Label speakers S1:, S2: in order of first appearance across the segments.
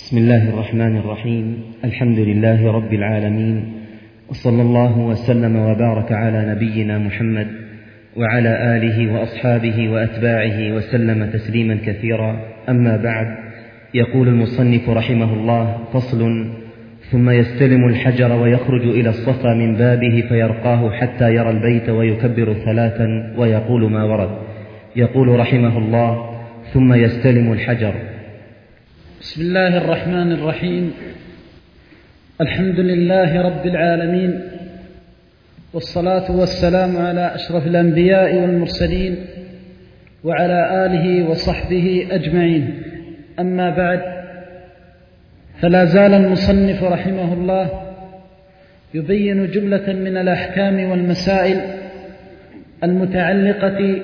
S1: بسم الله الرحمن الرحيم. الحمد لله رب العالمين، وصلى الله وسلم وبارك على نبينا محمد وعلى آله وأصحابه وأتباعه وسلم تسليما كثيرا. أما بعد، يقول المصنف رحمه الله: فصل: ثم يستلم الحجر ويخرج إلى الصفا من بابه فيرقاه حتى يرى البيت ويكبر ثلاثا ويقول ما ورد. يقول رحمه الله: ثم يستلم الحجر.
S2: بسم الله الرحمن الرحيم. الحمد لله رب العالمين، والصلاة والسلام على أشرف الأنبياء والمرسلين وعلى آله وصحبه أجمعين. أما بعد، فلا زال المصنف رحمه الله يبين جملة من الأحكام والمسائل المتعلقة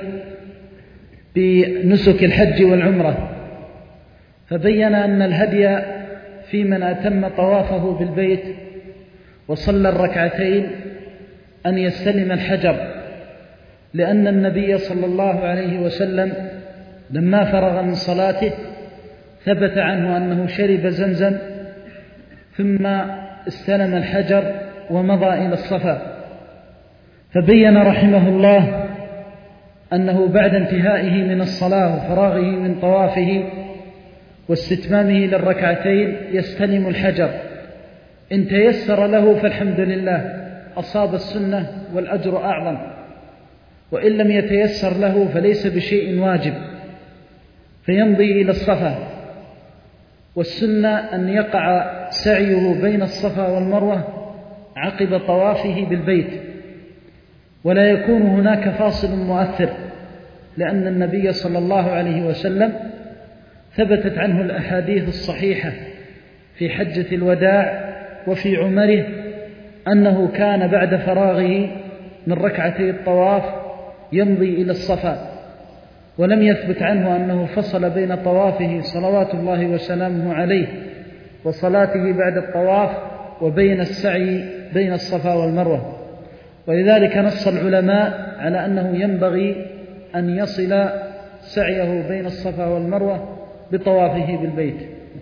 S2: بنسك الحج والعمرة، فبين أن الهدي في من أتم طوافه بالبيت وصلى الركعتين أن يستلم الحجر، لأن النبي صلى الله عليه وسلم لما فرغ من صلاته ثبت عنه أنه شرب زمزم ثم استلم الحجر ومضى إلى الصفا. فبين رحمه الله أنه بعد انتهائه من الصلاة وفراغه من طوافه واستتمامه للركعتين يستلم الحجر. إن تيسر له فالحمد لله، أصاب السنة والأجر أعظم، وإن لم يتيسر له فليس بشيء واجب، فيمضي إلى الصفا. والسنة أن يقع سعيه بين الصفا والمروة عقب طوافه بالبيت، ولا يكون هناك فاصل مؤثر، لأن النبي صلى الله عليه وسلم ثبتت عنه الأحاديث الصحيحة في حجة الوداع وفي عمره أنه كان بعد فراغه من ركعتي الطواف يمضي إلى الصفا، ولم يثبت عنه أنه فصل بين طوافه صلوات الله وسلامه عليه وصلاته بعد الطواف وبين السعي بين الصفا والمروة. ولذلك نص العلماء على أنه ينبغي أن يصل سعيه بين الصفا والمروة بطوافه بالبيت.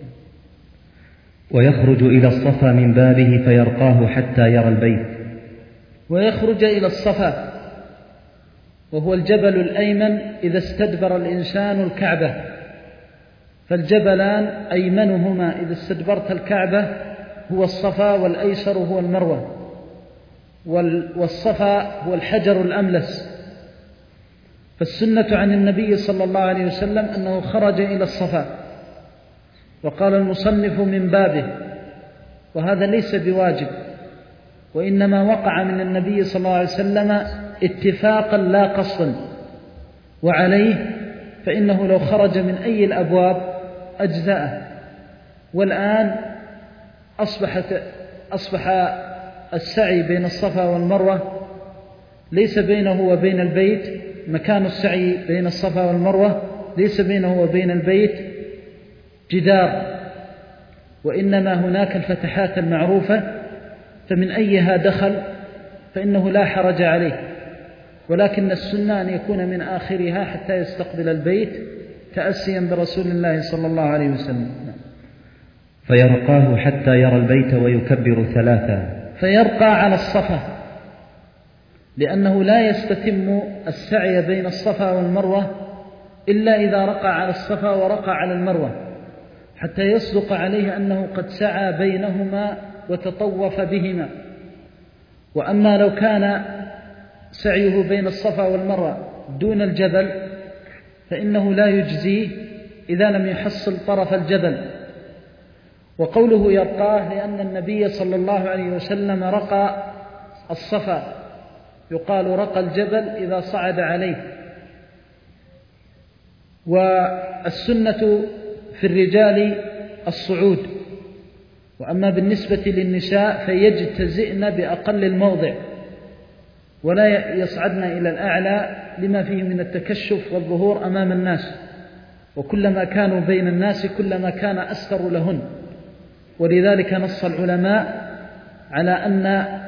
S1: ويخرج إلى الصفا من بابه فيرقاه حتى يرى البيت.
S2: ويخرج إلى الصفا، وهو الجبل الأيمن إذا استدبر الإنسان الكعبة، فالجبلان أيمنهما إذا استدبرت الكعبة هو الصفا، والأيسر هو المروة، والصفا هو الحجر الأملس. فالسنة عن النبي صلى الله عليه وسلم أنه خرج إلى الصفا، وقال المصنف من بابه، وهذا ليس بواجب، وإنما وقع من النبي صلى الله عليه وسلم اتفاقا لا قصدا، وعليه فإنه لو خرج من أي الأبواب أجزأه. والآن أصبح السعي بين الصفا والمروة ليس بينه وبين البيت، مكان السعي بين الصفا والمروة ليس بينه وبين البيت جدار، وإنما هناك الفتحات المعروفة، فمن أيها دخل فإنه لا حرج عليه، ولكن السنة أن يكون من آخرها حتى يستقبل البيت تأسيا برسول الله صلى الله عليه وسلم.
S1: فيرقاه حتى يرى البيت ويكبر ثلاثا.
S2: فيرقى على الصفا، لأنه لا يستتم السعي بين الصفا والمروة إلا إذا رقى على الصفا ورقى على المروة، حتى يصدق عليه أنه قد سعى بينهما وتطوف بهما. وأما لو كان سعيه بين الصفا والمروة دون الجبل فإنه لا يجزيه إذا لم يحصل طرف الجبل. وقوله يرقاه لأن النبي صلى الله عليه وسلم رقى الصفا، يقال رقى الجبل إذا صعد عليه. والسنة في الرجال الصعود، وأما بالنسبة للنساء فيجتزئن بأقل الموضع ولا يصعدن إلى الأعلى لما فيه من التكشف والظهور أمام الناس، وكلما كانوا بين الناس كلما كان أستر لهن. ولذلك نص العلماء على أن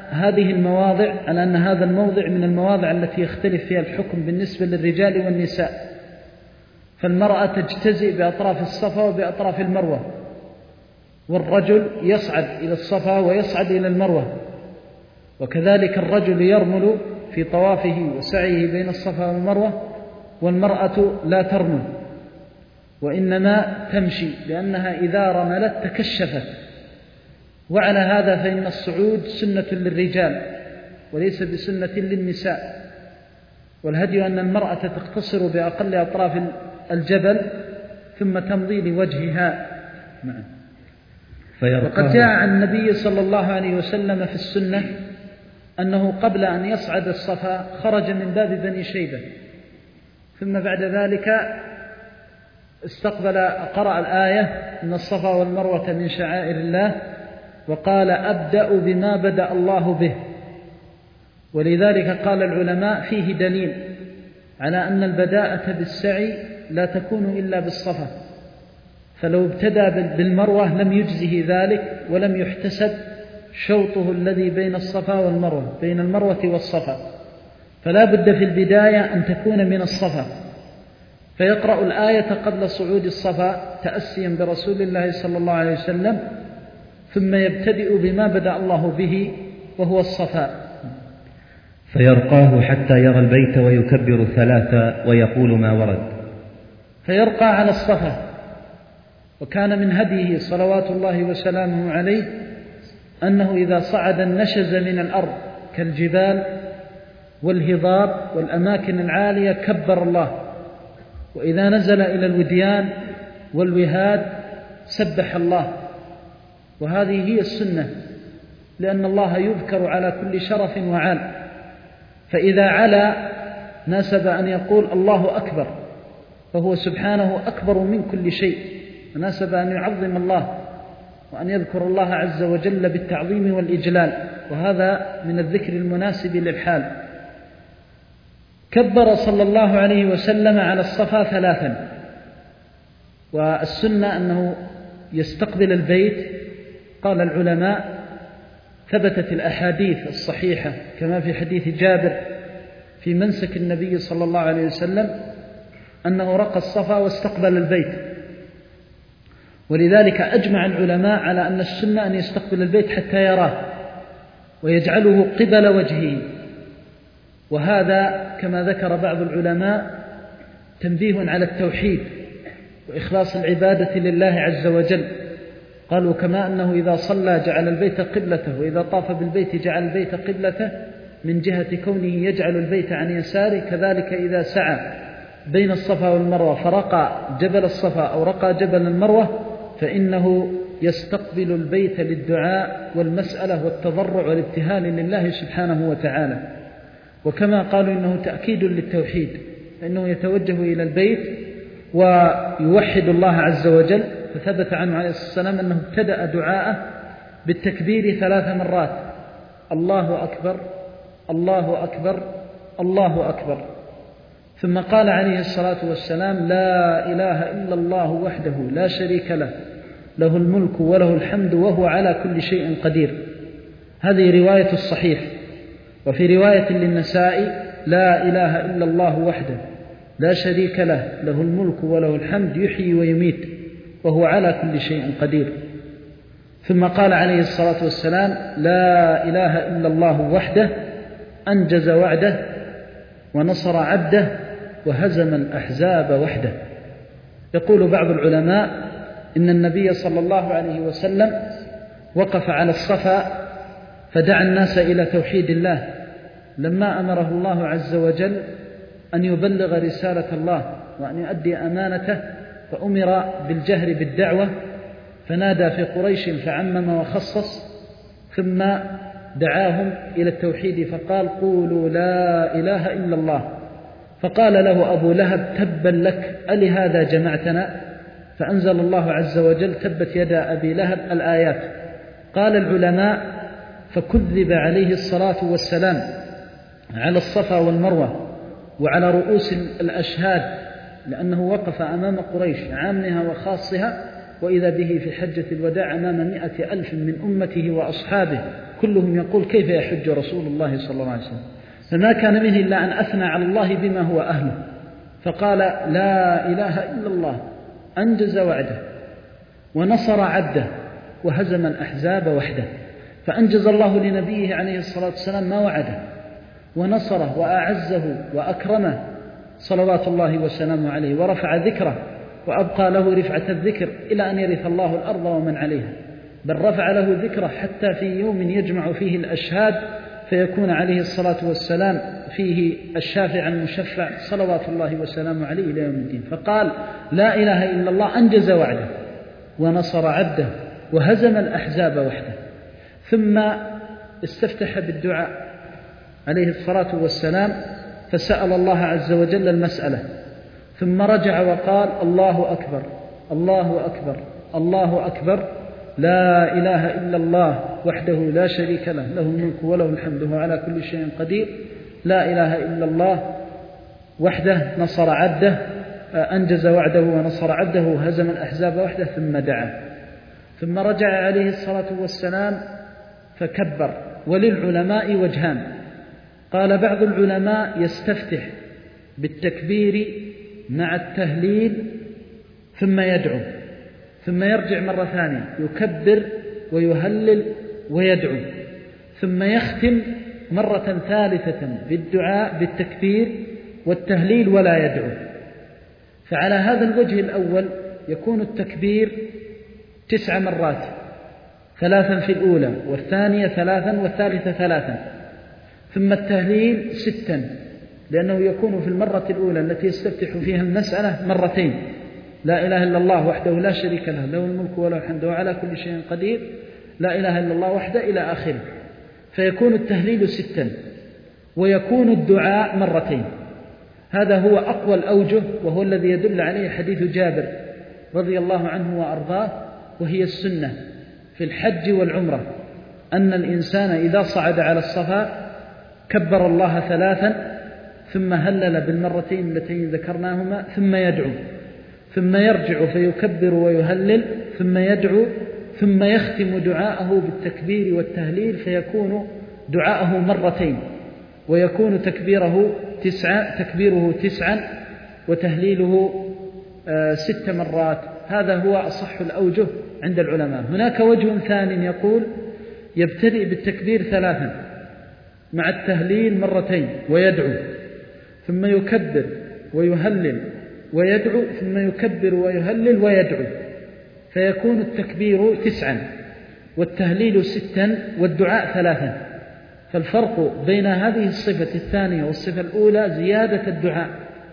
S2: هذا الموضع من المواضع التي يختلف فيها الحكم بالنسبة للرجال والنساء، فالمرأة تجتزئ بأطراف الصفا وبأطراف المروة، والرجل يصعد إلى الصفا ويصعد إلى المروة، وكذلك الرجل يرمل في طوافه وسعيه بين الصفا والمروة، والمرأة لا ترمل وإنما تمشي، لأنها إذا رملت تكشفت. وعلى هذا فإن الصعود سنة للرجال وليس بسنة للنساء، والهدي أن المرأة تقتصر بأقل أطراف الجبل ثم تمضي لوجهها. وقد جاء عن النبي صلى الله عليه وسلم في السنة أنه قبل أن يصعد الصفا خرج من باب بني شيبة، ثم بعد ذلك قرأ الآية إن الصفا والمروة من شعائر الله، وقال أبدأ بما بدأ الله به. ولذلك قال العلماء فيه دليل على أن البداءة بالسعي لا تكون إلا بالصفا، فلو ابتدى بالمروة لم يجزه ذلك ولم يحتسب شوطه الذي بين الصفا والمروة، بين المروة والصفا، فلا بد في البداية أن تكون من الصفا، فيقرأ الآية قبل صعود الصفا تأسيا برسول الله صلى الله عليه وسلم، ثم يبتدئ بما بدأ الله به وهو الصفا.
S1: فيرقاه حتى يرى البيت ويكبر 3 ويقول ما ورد.
S2: فيرقى على الصفا. وكان من هديه صلوات الله وسلامه عليه أنه إذا صعد النشز من الأرض كالجبال والهضاب والأماكن العالية كبر الله، وإذا نزل إلى الوديان والوهاد سبح الله. وهذه هي السنة، لأن الله يذكر على كل شرف وعال، فإذا علا ناسب أن يقول الله أكبر، فهو سبحانه أكبر من كل شيء، وناسب أن يعظم الله وأن يذكر الله عز وجل بالتعظيم والإجلال، وهذا من الذكر المناسب للحال. كبر صلى الله عليه وسلم على الصفا 3، والسنة أنه يستقبل البيت. قال العلماء ثبتت الأحاديث الصحيحة كما في حديث جابر في منسك النبي صلى الله عليه وسلم أنه رقى الصفا واستقبل البيت، ولذلك أجمع العلماء على أن السنة أن يستقبل البيت حتى يراه ويجعله قبل وجهه، وهذا كما ذكر بعض العلماء تنبيه على التوحيد وإخلاص العبادة لله عز وجل. قالوا كما أنه إذا صلى جعل البيت قبلته، وإذا طاف بالبيت جعل البيت قبلته من جهة كونه يجعل البيت عن يساره، كذلك إذا سعى بين الصفا والمروة فرقى جبل الصفا أو رقى جبل المروة فإنه يستقبل البيت للدعاء والمسألة والتضرع والابتهال لله سبحانه وتعالى. وكما قالوا إنه تأكيد للتوحيد، فإنه يتوجه إلى البيت ويوحد الله عز وجل، فثبت عنه عليه الصلاة والسلام أنه ابتدأ دعاءه بالتكبير 3 مرات: الله أكبر الله أكبر الله أكبر. ثم قال عليه الصلاة والسلام: لا إله إلا الله وحده لا شريك له، له الملك وله الحمد وهو على كل شيء قدير. هذه رواية الصحيح. وفي رواية للنسائي: لا إله إلا الله وحده لا شريك له، له الملك وله الحمد يحيي ويميت وهو على كل شيء قدير. ثم قال عليه الصلاة والسلام: لا إله إلا الله وحده أنجز وعده ونصر عبده وهزم الأحزاب وحده. يقول بعض العلماء إن النبي صلى الله عليه وسلم وقف على الصفا فدعا الناس إلى توحيد الله لما أمره الله عز وجل أن يبلغ رسالة الله وأن يؤدي أمانته، فأمر بالجهر بالدعوة، فنادى في قريش فعمم وخصص، ثم دعاهم إلى التوحيد فقال: قولوا لا إله إلا الله. فقال له أبو لهب: تبا لك، ألهذا جمعتنا؟ فأنزل الله عز وجل: تبت يدا أبي لهب الآيات. قال العلماء: فكذب عليه الصلاة والسلام على الصفا والمروة وعلى رؤوس الأشهاد، لأنه وقف أمام قريش عامها وخاصها، وإذا به في حجة الوداع أمام 100,000 من أمته وأصحابه، كلهم يقول: كيف يحج رسول الله صلى الله عليه وسلم؟ فما كان منه إلا أن أثنى على الله بما هو أهله، فقال: لا إله إلا الله، أنجز وعده ونصر عبده وهزم الأحزاب وحده. فأنجز الله لنبيه عليه الصلاة والسلام ما وعده، ونصره وأعزه وأكرمه صلوات الله وسلامه عليه، ورفع ذكره وأبقى له رفعة الذكر إلى أن يرث الله الأرض ومن عليها، بل رفع له ذكره حتى في يوم يجمع فيه الأشهاد فيكون عليه الصلاة والسلام فيه الشافع المشفع صلوات الله وسلامه عليه إلى يوم الدين. فقال لا إله إلا الله، أنجز وعده ونصر عبده وهزم الأحزاب وحده. ثم استفتح بالدعاء عليه الصلاة والسلام، فسأل الله عز وجل المسألة، ثم رجع وقال الله أكبر الله أكبر الله أكبر، لا إله إلا الله وحده لا شريك له، له الملك وله الحمد وهو على كل شيء قدير، لا إله إلا الله وحده نصر عبده، أنجز وعده ونصر عبده وهزم الأحزاب وحده. ثم دعا، ثم رجع عليه الصلاة والسلام فكبر. وللعلماء وجهان، قال بعض العلماء يستفتح بالتكبير مع التهليل ثم يدعو، ثم يرجع مرة ثانية يكبر ويهلل ويدعو، ثم يختم مرة ثالثة بالدعاء بالتكبير والتهليل ولا يدعو. فعلى هذا الوجه الأول يكون التكبير 9 مرات، 3 في الأولى والثانية 3 والثالثة 3، ثم التهليل 6، لأنه يكون في المرة الأولى التي يستفتح فيها المسألة 2 مرات، لا إله إلا الله وحده لا شريك له، له الملك وله الحمد وعلى كل شيء قدير، لا إله إلا الله وحده إلى آخره. فيكون التهليل 6، ويكون الدعاء 2. هذا هو أقوى الأوجه، وهو الذي يدل عليه حديث جابر رضي الله عنه وأرضاه، وهي السنة في الحج والعمرة، أن الإنسان إذا صعد على الصفا كبر الله 3، ثم هلل بالمرتين اللتين ذكرناهما، ثم يدعو، ثم يرجع فيكبر ويهلل، ثم يدعو، ثم يختم دعاءه بالتكبير والتهليل، فيكون دعاءه 2، ويكون تكبيره 9 وتهليله 6 مرات. هذا هو أصح الأوجه عند العلماء. هناك وجه ثاني يقول يبتدئ بالتكبير 3 مع التهليل 2 ويدعو، ثم يكبر ويهلل ويدعو، ثم يكبر ويهلل ويدعو، فيكون التكبير 9 والتهليل 6 والدعاء 3. فالفرق بين هذه الصفة الثانية والصفة الأولى زيادة الدعاء،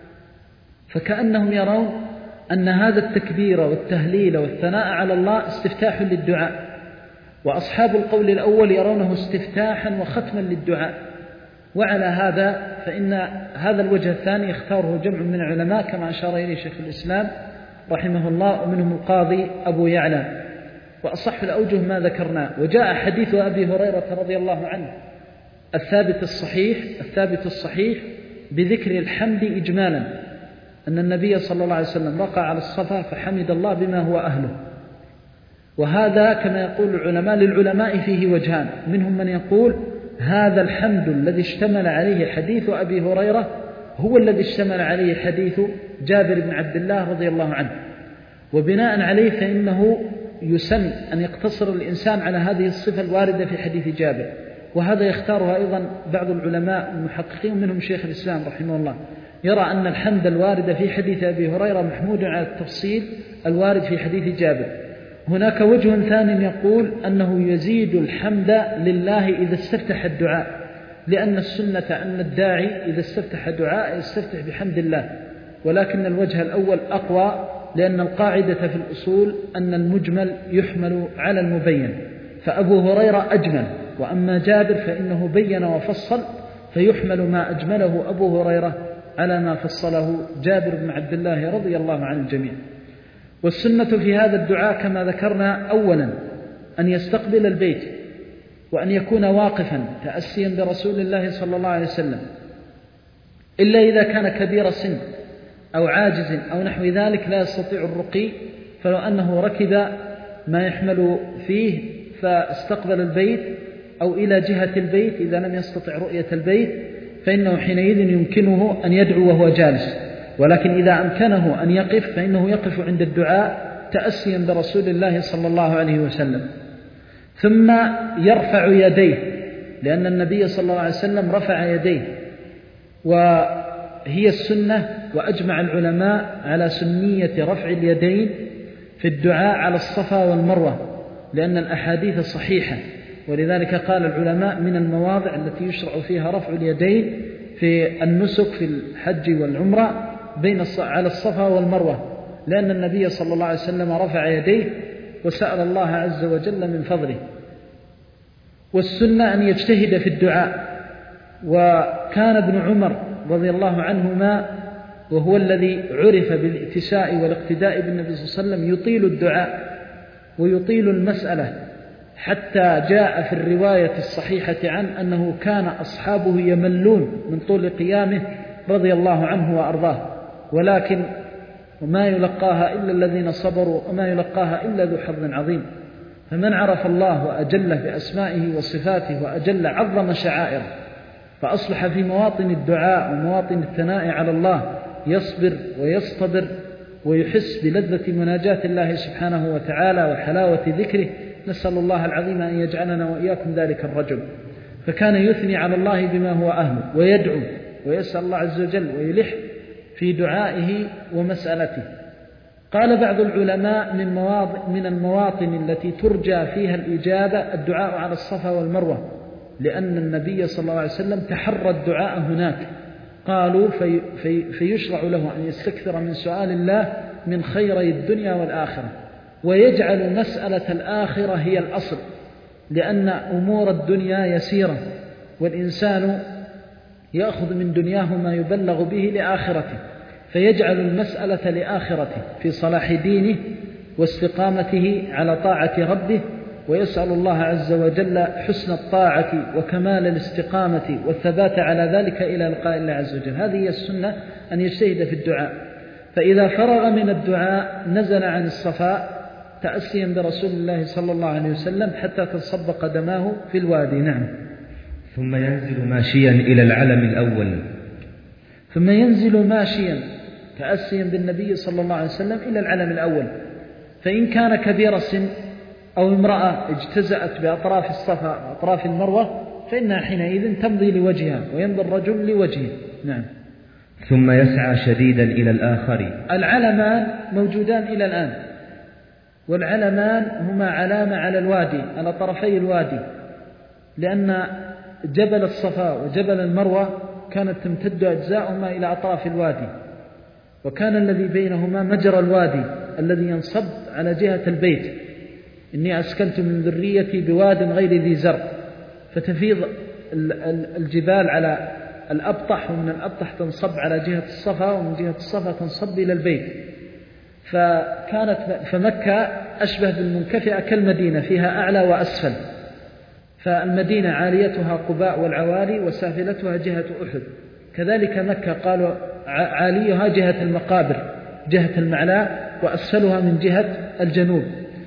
S2: فكأنهم يرون أن هذا التكبير والتهليل والثناء على الله استفتاح للدعاء، وأصحاب القول الأول يرونه استفتاحا وختما للدعاء. وعلى هذا فإن هذا الوجه الثاني اختاره جمع من العلماء كما أشار إليه شيخ الإسلام رحمه الله، ومنهم القاضي أبو يعلى. وأصح الأوجه ما ذكرنا. وجاء حديث أبي هريرة رضي الله عنه الثابت الصحيح بذكر الحمد إجمالا، أن النبي صلى الله عليه وسلم وقع على الصفا فحمد الله بما هو أهله. وهذا كما يقول العلماء للعلماء فيه وجهان، منهم من يقول هذا الحمد الذي اشتمل عليه حديث أبي هريرة هو الذي اشتمل عليه حديث جابر بن عبد الله رضي الله عنه، وبناء عليه فإنه يسن أن يقتصر الإنسان على هذه الصفة الواردة في حديث جابر. وهذا يختارها أيضا بعض العلماء المحققين، منهم شيخ الإسلام رحمه الله، يرى أن الحمد الوارد في حديث أبي هريرة محمود على التفصيل الوارد في حديث جابر. هناك وجه ثاني يقول أنه يزيد الحمد لله إذا استفتح الدعاء، لأن السنة أن الداعي إذا استفتح دعاء يستفتح بحمد الله، ولكن الوجه الأول أقوى، لأن القاعدة في الأصول أن المجمل يحمل على المبين، فأبو هريرة أجمل، وأما جابر فإنه بين وفصل، فيحمل ما أجمله أبو هريرة على ما فصله جابر بن عبد الله رضي الله عن الجميع. والسنة في هذا الدعاء كما ذكرنا أولا أن يستقبل البيت، وأن يكون واقفا تأسيا برسول الله صلى الله عليه وسلم، إلا إذا كان كبير سن أو عاجز أو نحو ذلك لا يستطيع الرقي، فلو أنه ركب ما يحمل فيه فاستقبل البيت أو إلى جهة البيت إذا لم يستطع رؤية البيت، فإنه حينئذ يمكنه أن يدعو وهو جالس. ولكن إذا أمكنه أن يقف فإنه يقف عند الدعاء تأسيا برسول الله صلى الله عليه وسلم، ثم يرفع يديه، لأن النبي صلى الله عليه وسلم رفع يديه، وهي السنة. وأجمع العلماء على سنية رفع اليدين في الدعاء على الصفا والمروة، لأن الأحاديث صحيحة. ولذلك قال العلماء من المواضع التي يشرع فيها رفع اليدين في النسك في الحج والعمرة على الصفا والمروة، لأن النبي صلى الله عليه وسلم رفع يديه وسأل الله عز وجل من فضله. والسنة أن يجتهد في الدعاء. وكان ابن عمر رضي الله عنهما، وهو الذي عرف بالاتساء والاقتداء بالنبي صلى الله عليه وسلم، يطيل الدعاء ويطيل المسألة، حتى جاء في الرواية الصحيحة عنه أنه كان أصحابه يملون من طول قيامه رضي الله عنه وأرضاه، ولكن وما يلقاها إلا الذين صبروا وما يلقاها إلا ذو حظ عظيم. فمن عرف الله وأجله بأسمائه وصفاته وأجل عظم شعائره، فأصبح في مواطن الدعاء ومواطن الثناء على الله يصبر ويصطبر ويحس بلذة مناجاة الله سبحانه وتعالى وحلاوة ذكره. نسأل الله العظيم أن يجعلنا وإياكم ذلك الرجل. فكان يثني على الله بما هو أهله، ويدعو ويسأل الله عز وجل ويلح في دعائه ومسألته. قال بعض العلماء من المواطن التي ترجى فيها الإجابة الدعاء على الصفا والمروة، لأن النبي صلى الله عليه وسلم تحرى الدعاء هناك. قالوا فيشرع له أن يستكثر من سؤال الله من خيري الدنيا والآخرة، ويجعل مسألة الآخرة هي الأصل، لأن أمور الدنيا يسيرة، والإنسان يأخذ من دنياه ما يبلغ به لآخرته، فيجعل المسألة لآخرته في صلاح دينه واستقامته على طاعة ربه، ويسأل الله عز وجل حسن الطاعة وكمال الاستقامة والثبات على ذلك إلى لقاء الله عز وجل. هذه هي السنة، أن يجتهد في الدعاء. فإذا فرغ من الدعاء نزل عن الصفاء تأسيا برسول الله صلى الله عليه وسلم حتى تصب قدماه في الوادي. نعم.
S1: ثم ينزل ماشيا إلى العلم الأول.
S2: ثم ينزل ماشيا تأسيا بالنبي صلى الله عليه وسلم إلى العلم الأول. فإن كان كبير السن أو امرأة اجتزأت بأطراف الصفا وأطراف المروة فإنها حينئذ تمضي لوجهها ويمضي الرجل لوجهه. نعم.
S1: ثم يسعى شديدا إلى الآخر.
S2: العلمان موجودان إلى الآن، والعلمان هما علامة على الوادي، على طرفي الوادي، لأن جبل الصفا وجبل المروة كانت تمتد أجزاؤهما إلى أطراف الوادي، وكان الذي بينهما مجرى الوادي الذي ينصب على جهة البيت. إني أسكنت من ذريتي بواد غير ذي زرع، فتفيض الجبال على الأبطح، ومن الأبطح تنصب على جهة الصفا، ومن جهة الصفا تنصب إلى البيت. فمكة أشبه بالمنكفئة كالمدينة، فيها أعلى وأسفل. فالمدينة عاليتها قباء والعوالي، وسافلتها جهة أحد. كذلك مكة قالوا عاليها جهة المقابر، جهة المعلاء، وأسفلها من جهة الجنوب.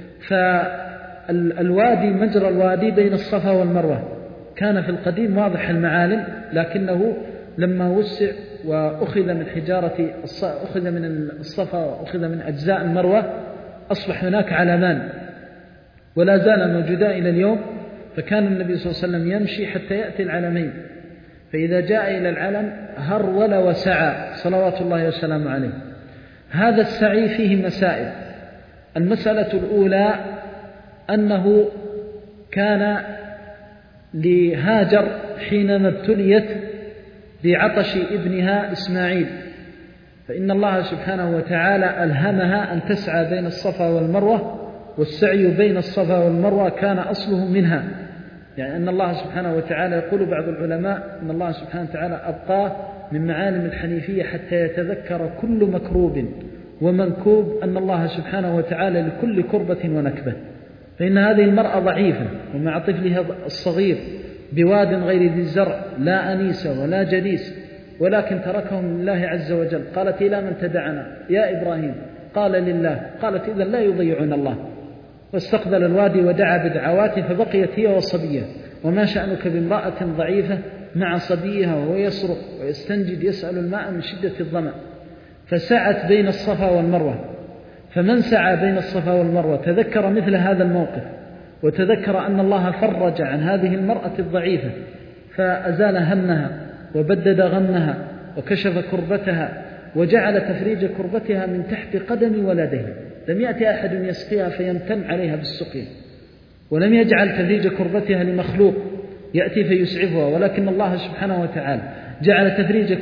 S2: فالوادي مجرى الوادي بين الصفا والمروة كان في القديم واضح المعالم، لكنه لما وسع وأخذ من حجارة أخذ من الصفا وأخذ من أجزاء المروة أصبح هناك علمان، ولا زال موجودا إلى اليوم. فكان النبي صلى الله عليه وسلم يمشي حتى يأتي العلمين، فإذا جاء إلى العلم هرول وسعى صلوات الله وسلامه عليه. هذا السعي فيه مسائل. المسألة الأولى أنه كان لهاجر حينما ابتليت بعطش ابنها إسماعيل، فإن الله سبحانه وتعالى ألهمها أن تسعى بين الصفا والمروة، والسعي بين الصفا والمروة كان أصله منها. يعني أن الله سبحانه وتعالى، يقول بعض العلماء أن الله سبحانه وتعالى أبقاه من معالم الحنيفية حتى يتذكر كل مكروب ومنكوب أن الله سبحانه وتعالى لكل كربة ونكبة. فإن هذه المرأة ضعيفة ومع طفلها الصغير بواد غير ذي الزرع، لا أنيس ولا جليس، ولكن تركهم لله عز وجل. قالت: إلى من تدعنا يا إبراهيم؟ قال: لله. قالت: إذن لا يضيعون الله. واستقبل الوادي ودعا بدعوات، فبقيت هي وصبية. وما شأنك بامرأة ضعيفة مع صبيها وهو يصرخ ويستنجد يسأل الماء من شدة الظمأ. فسعت بين الصفا والمروة، فمن سعى بين الصفا والمروة تذكر مثل هذا الموقف، وتذكر أن الله فرج عن هذه المرأة الضعيفة فأزال همها وبدد غمها وكشف كربتها وجعل تفريج كربتها من تحت قدم ولدها. لم يأتي أحد يسقيها فيمتن عليها بالسقيا، ولم يجعل تفريج كربتها لمخلوق يأتي فيسعفها، ولكن الله سبحانه وتعالى جعل تفريج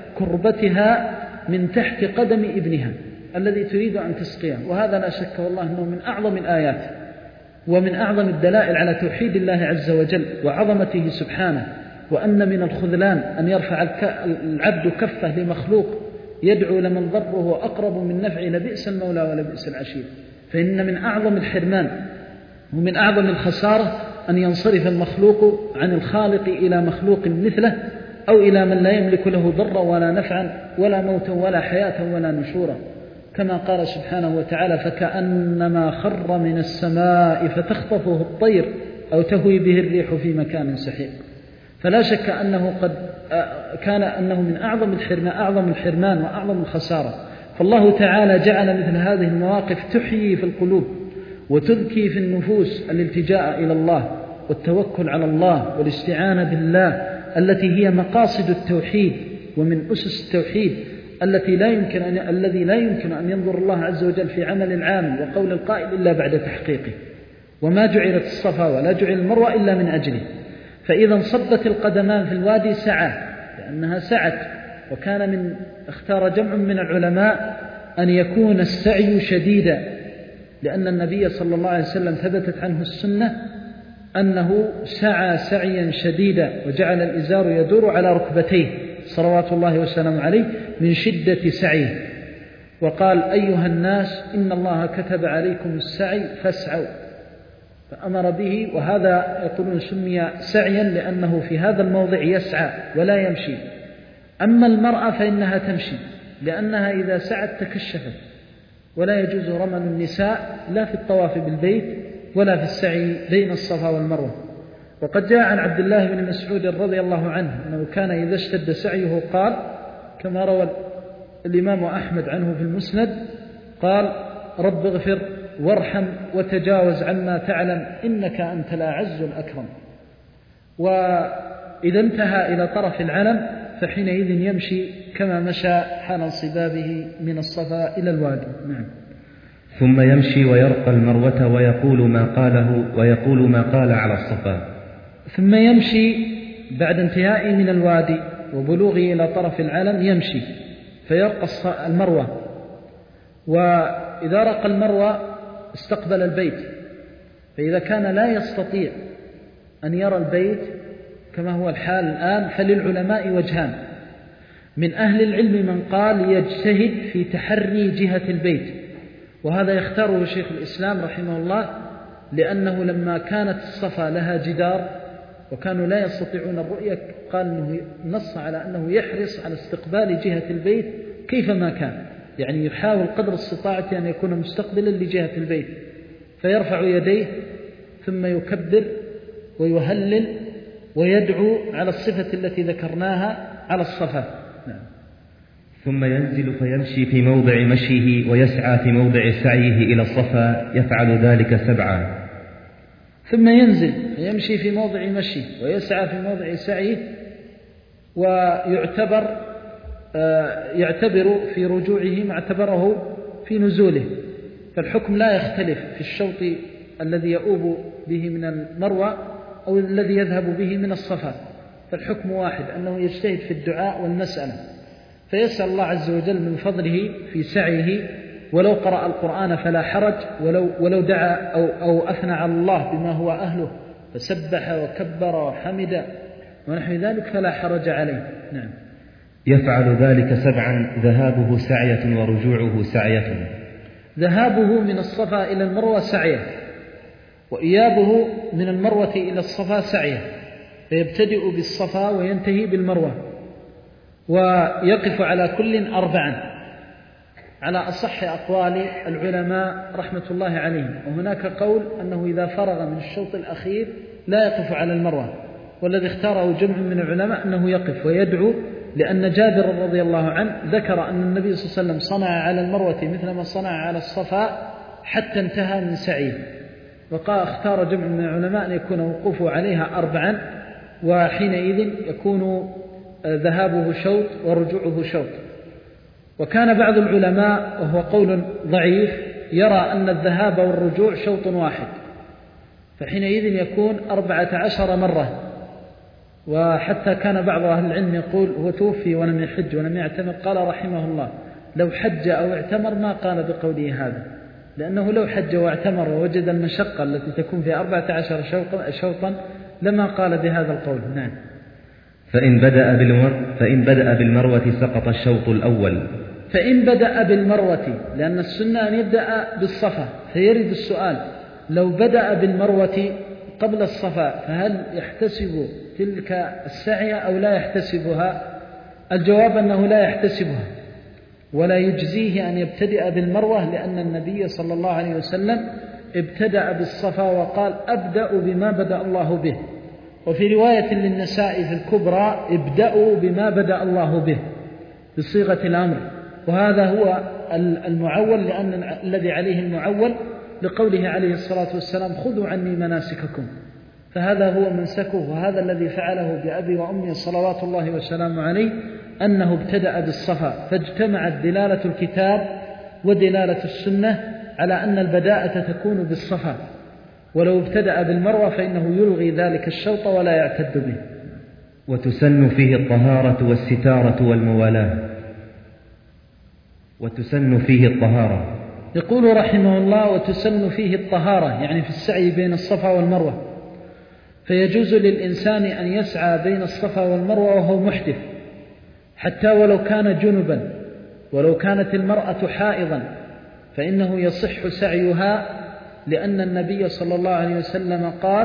S2: كربتها من تحت قدم ابنها الذي تريد أن تسقيه. وهذا لا شك والله أنه من أعظم الآيات ومن أعظم الدلائل على توحيد الله عز وجل وعظمته سبحانه، وأن من الخذلان أن يرفع العبد كفه لمخلوق يدعو لمن ضره أقرب من نفعه لبئس المولى ولبئس العشير. فإن من أعظم الحرمان ومن أعظم الخسارة أن ينصرف المخلوق عن الخالق إلى مخلوق مثله، أو إلى من لا يملك له ضرا ولا نفعا ولا موتا ولا حياة ولا نشورا، كما قال سبحانه وتعالى: فكأنما خر من السماء فتخطفه الطير أو تهوي به الريح في مكان سحيق. فلا شك أنه قد كان أنه من أعظم الحرمان وأعظم الخسارة. فالله تعالى جعل مثل هذه المواقف تحيي في القلوب وتذكي في النفوس الالتجاء إلى الله والتوكل على الله والاستعانة بالله، التي هي مقاصد التوحيد ومن أسس التوحيد الذي لا يمكن أن ينظر الله عز وجل في عمل العامل وقول القائل إلا بعد تحقيقه. وما جعلت الصفا ولا جعل المروة إلا من أجله. فإذا انصبت القدمان في الوادي سعى، لأنها سعت. وكان اختار جمع من العلماء أن يكون السعي شديدا، لأن النبي صلى الله عليه وسلم ثبتت عنه السنة أنه سعى سعيا شديدا، وجعل الإزار يدور على ركبتيه صلوات الله وسلامه عليه من شدة سعيه. وقال: أيها الناس إن الله كتب عليكم السعي فاسعوا، فأمر به. وهذا يقولون سمي سعيا لأنه في هذا الموضع يسعى ولا يمشي. أما المرأة فإنها تمشي، لأنها إذا سعت تكشفت، ولا يجوز رمل النساء لا في الطواف بالبيت ولا في السعي بين الصفا والمروة. وقد جاء عن عبد الله بن مسعود رضي الله عنه أنه كان إذا اشتد سعيه قال، كما روى الإمام أحمد عنه في المسند، قال: رب اغفر وارحم وتجاوز عما تعلم إنك أنت الأعز الأكرم. وإذا انتهى إلى طرف العلم فحينئذ يمشي كما مشى حال انصبابه من الصفا إلى الوادي. نعم.
S1: ثم يمشي ويرقى المروة ويقول ما قال على الصفا.
S2: ثم يمشي بعد انتهائه من الوادي وبلوغه إلى طرف العلم يمشي فيرقى المروة. وإذا رقى المروة استقبل البيت، فإذا كان لا يستطيع أن يرى البيت كما هو الحال الآن فللعلماء وجهان. من أهل العلم من قال يجتهد في تحري جهة البيت، وهذا يختاره شيخ الإسلام رحمه الله، لأنه لما كانت الصفا لها جدار وكانوا لا يستطيعون الرؤية قال أنه نص على أنه يحرص على استقبال جهة البيت كيفما كان، يعني يحاول قدر استطاعته أن يكون مستقبلا لجهة البيت، فيرفع يديه ثم يكبر ويهلل ويدعو على الصفة التي ذكرناها على الصفا. نعم.
S1: ثم ينزل فيمشي في موضع مشيه ويسعى في موضع سعيه إلى الصفا، يفعل ذلك 7.
S2: ثم ينزل فيمشي في موضع مشيه ويسعى في موضع سعيه، ويعتبر في رجوعه ما اعتبره في نزوله، فالحكم لا يختلف في الشوط الذي يؤوب به من المروة أو الذي يذهب به من الصفا، فالحكم واحد، أنه يجتهد في الدعاء والمسألة، فيسأل الله عز وجل من فضله في سعيه، ولو قرأ القرآن فلا حرج، ولو دعا أو أثنى على الله بما هو أهله فسبح وكبر وحمد ونحو ذلك فلا حرج عليه. نعم.
S1: يفعل ذلك 7، ذهابه سعية ورجوعه سعية.
S2: ذهابه من الصفا إلى المروة سعية، وإيابه من المروة إلى الصفا سعية، فيبتدئ بالصفا وينتهي بالمروة، ويقف على كل 4 على أصح أقوال العلماء رحمة الله عليهم. وهناك قول أنه إذا فرغ من الشوط الأخير لا يقف على المروة، والذي اختاره جمع من العلماء أنه يقف ويدعو لأن جابر رضي الله عنه ذكر أن النبي صلى الله عليه وسلم صنع على المروة مثل ما صنع على الصفا حتى انتهى من سعيه. وقال اختار جمع من العلماء أن يكون وقوفه عليها 4، وحينئذ يكون ذهابه شوط ورجوعه شوط. وكان بعض العلماء وهو قول ضعيف يرى أن الذهاب والرجوع شوط واحد، فحينئذ يكون 14 مرة. وحتى كان بعض أهل العلم يقول هو توفي ولم يحج ولم يعتمر، قال رحمه الله لو حج أو اعتمر ما قال بقوله هذا، لأنه لو حج واعتمر ووجد المشقة التي تكون في 14 شوطا لما قال بهذا القول. نعم.
S1: فإن بدأ بالمروة سقط الشوط الأول.
S2: فإن بدأ بالمروة، لأن السنة أن يبدأ بالصفا، فيرد السؤال لو بدأ بالمروة قبل الصفا فهل يحتسب تلك السعي أو لا يحتسبها؟ الجواب أنه لا يحتسبها، ولا يجزيه أن يبتدأ بالمروة، لأن النبي صلى الله عليه وسلم ابتدأ بالصفا وقال أبدأ بما بدأ الله به. وفي رواية للنساء في الكبرى ابدأوا بما بدأ الله به بصيغة الأمر، وهذا هو المعول، لأن الذي عليه المعول لقوله عليه الصلاة والسلام خذوا عني مناسككم، فهذا هو منسكه، وهذا الذي فعله بأبي وأمي صلوات الله وسلامه عليه، أنه ابتدأ بالصفا، فاجتمعت دلالة الكتاب ودلالة السنة على أن البداءة تكون بالصفا، ولو ابتدأ بالمروة فإنه يلغي ذلك الشوط ولا يعتد به.
S1: وتسن فيه الطهارة والستارة والموالاة. وتسن فيه الطهارة،
S2: يقول رحمه الله وتسن فيه الطهارة، يعني في السعي بين الصفا والمروة، فيجوز للإنسان أن يسعى بين الصفا والمروة وهو محدث، حتى ولو كان جنبا، ولو كانت المرأة حائضا فإنه يصح سعيها، لأن النبي صلى الله عليه وسلم قال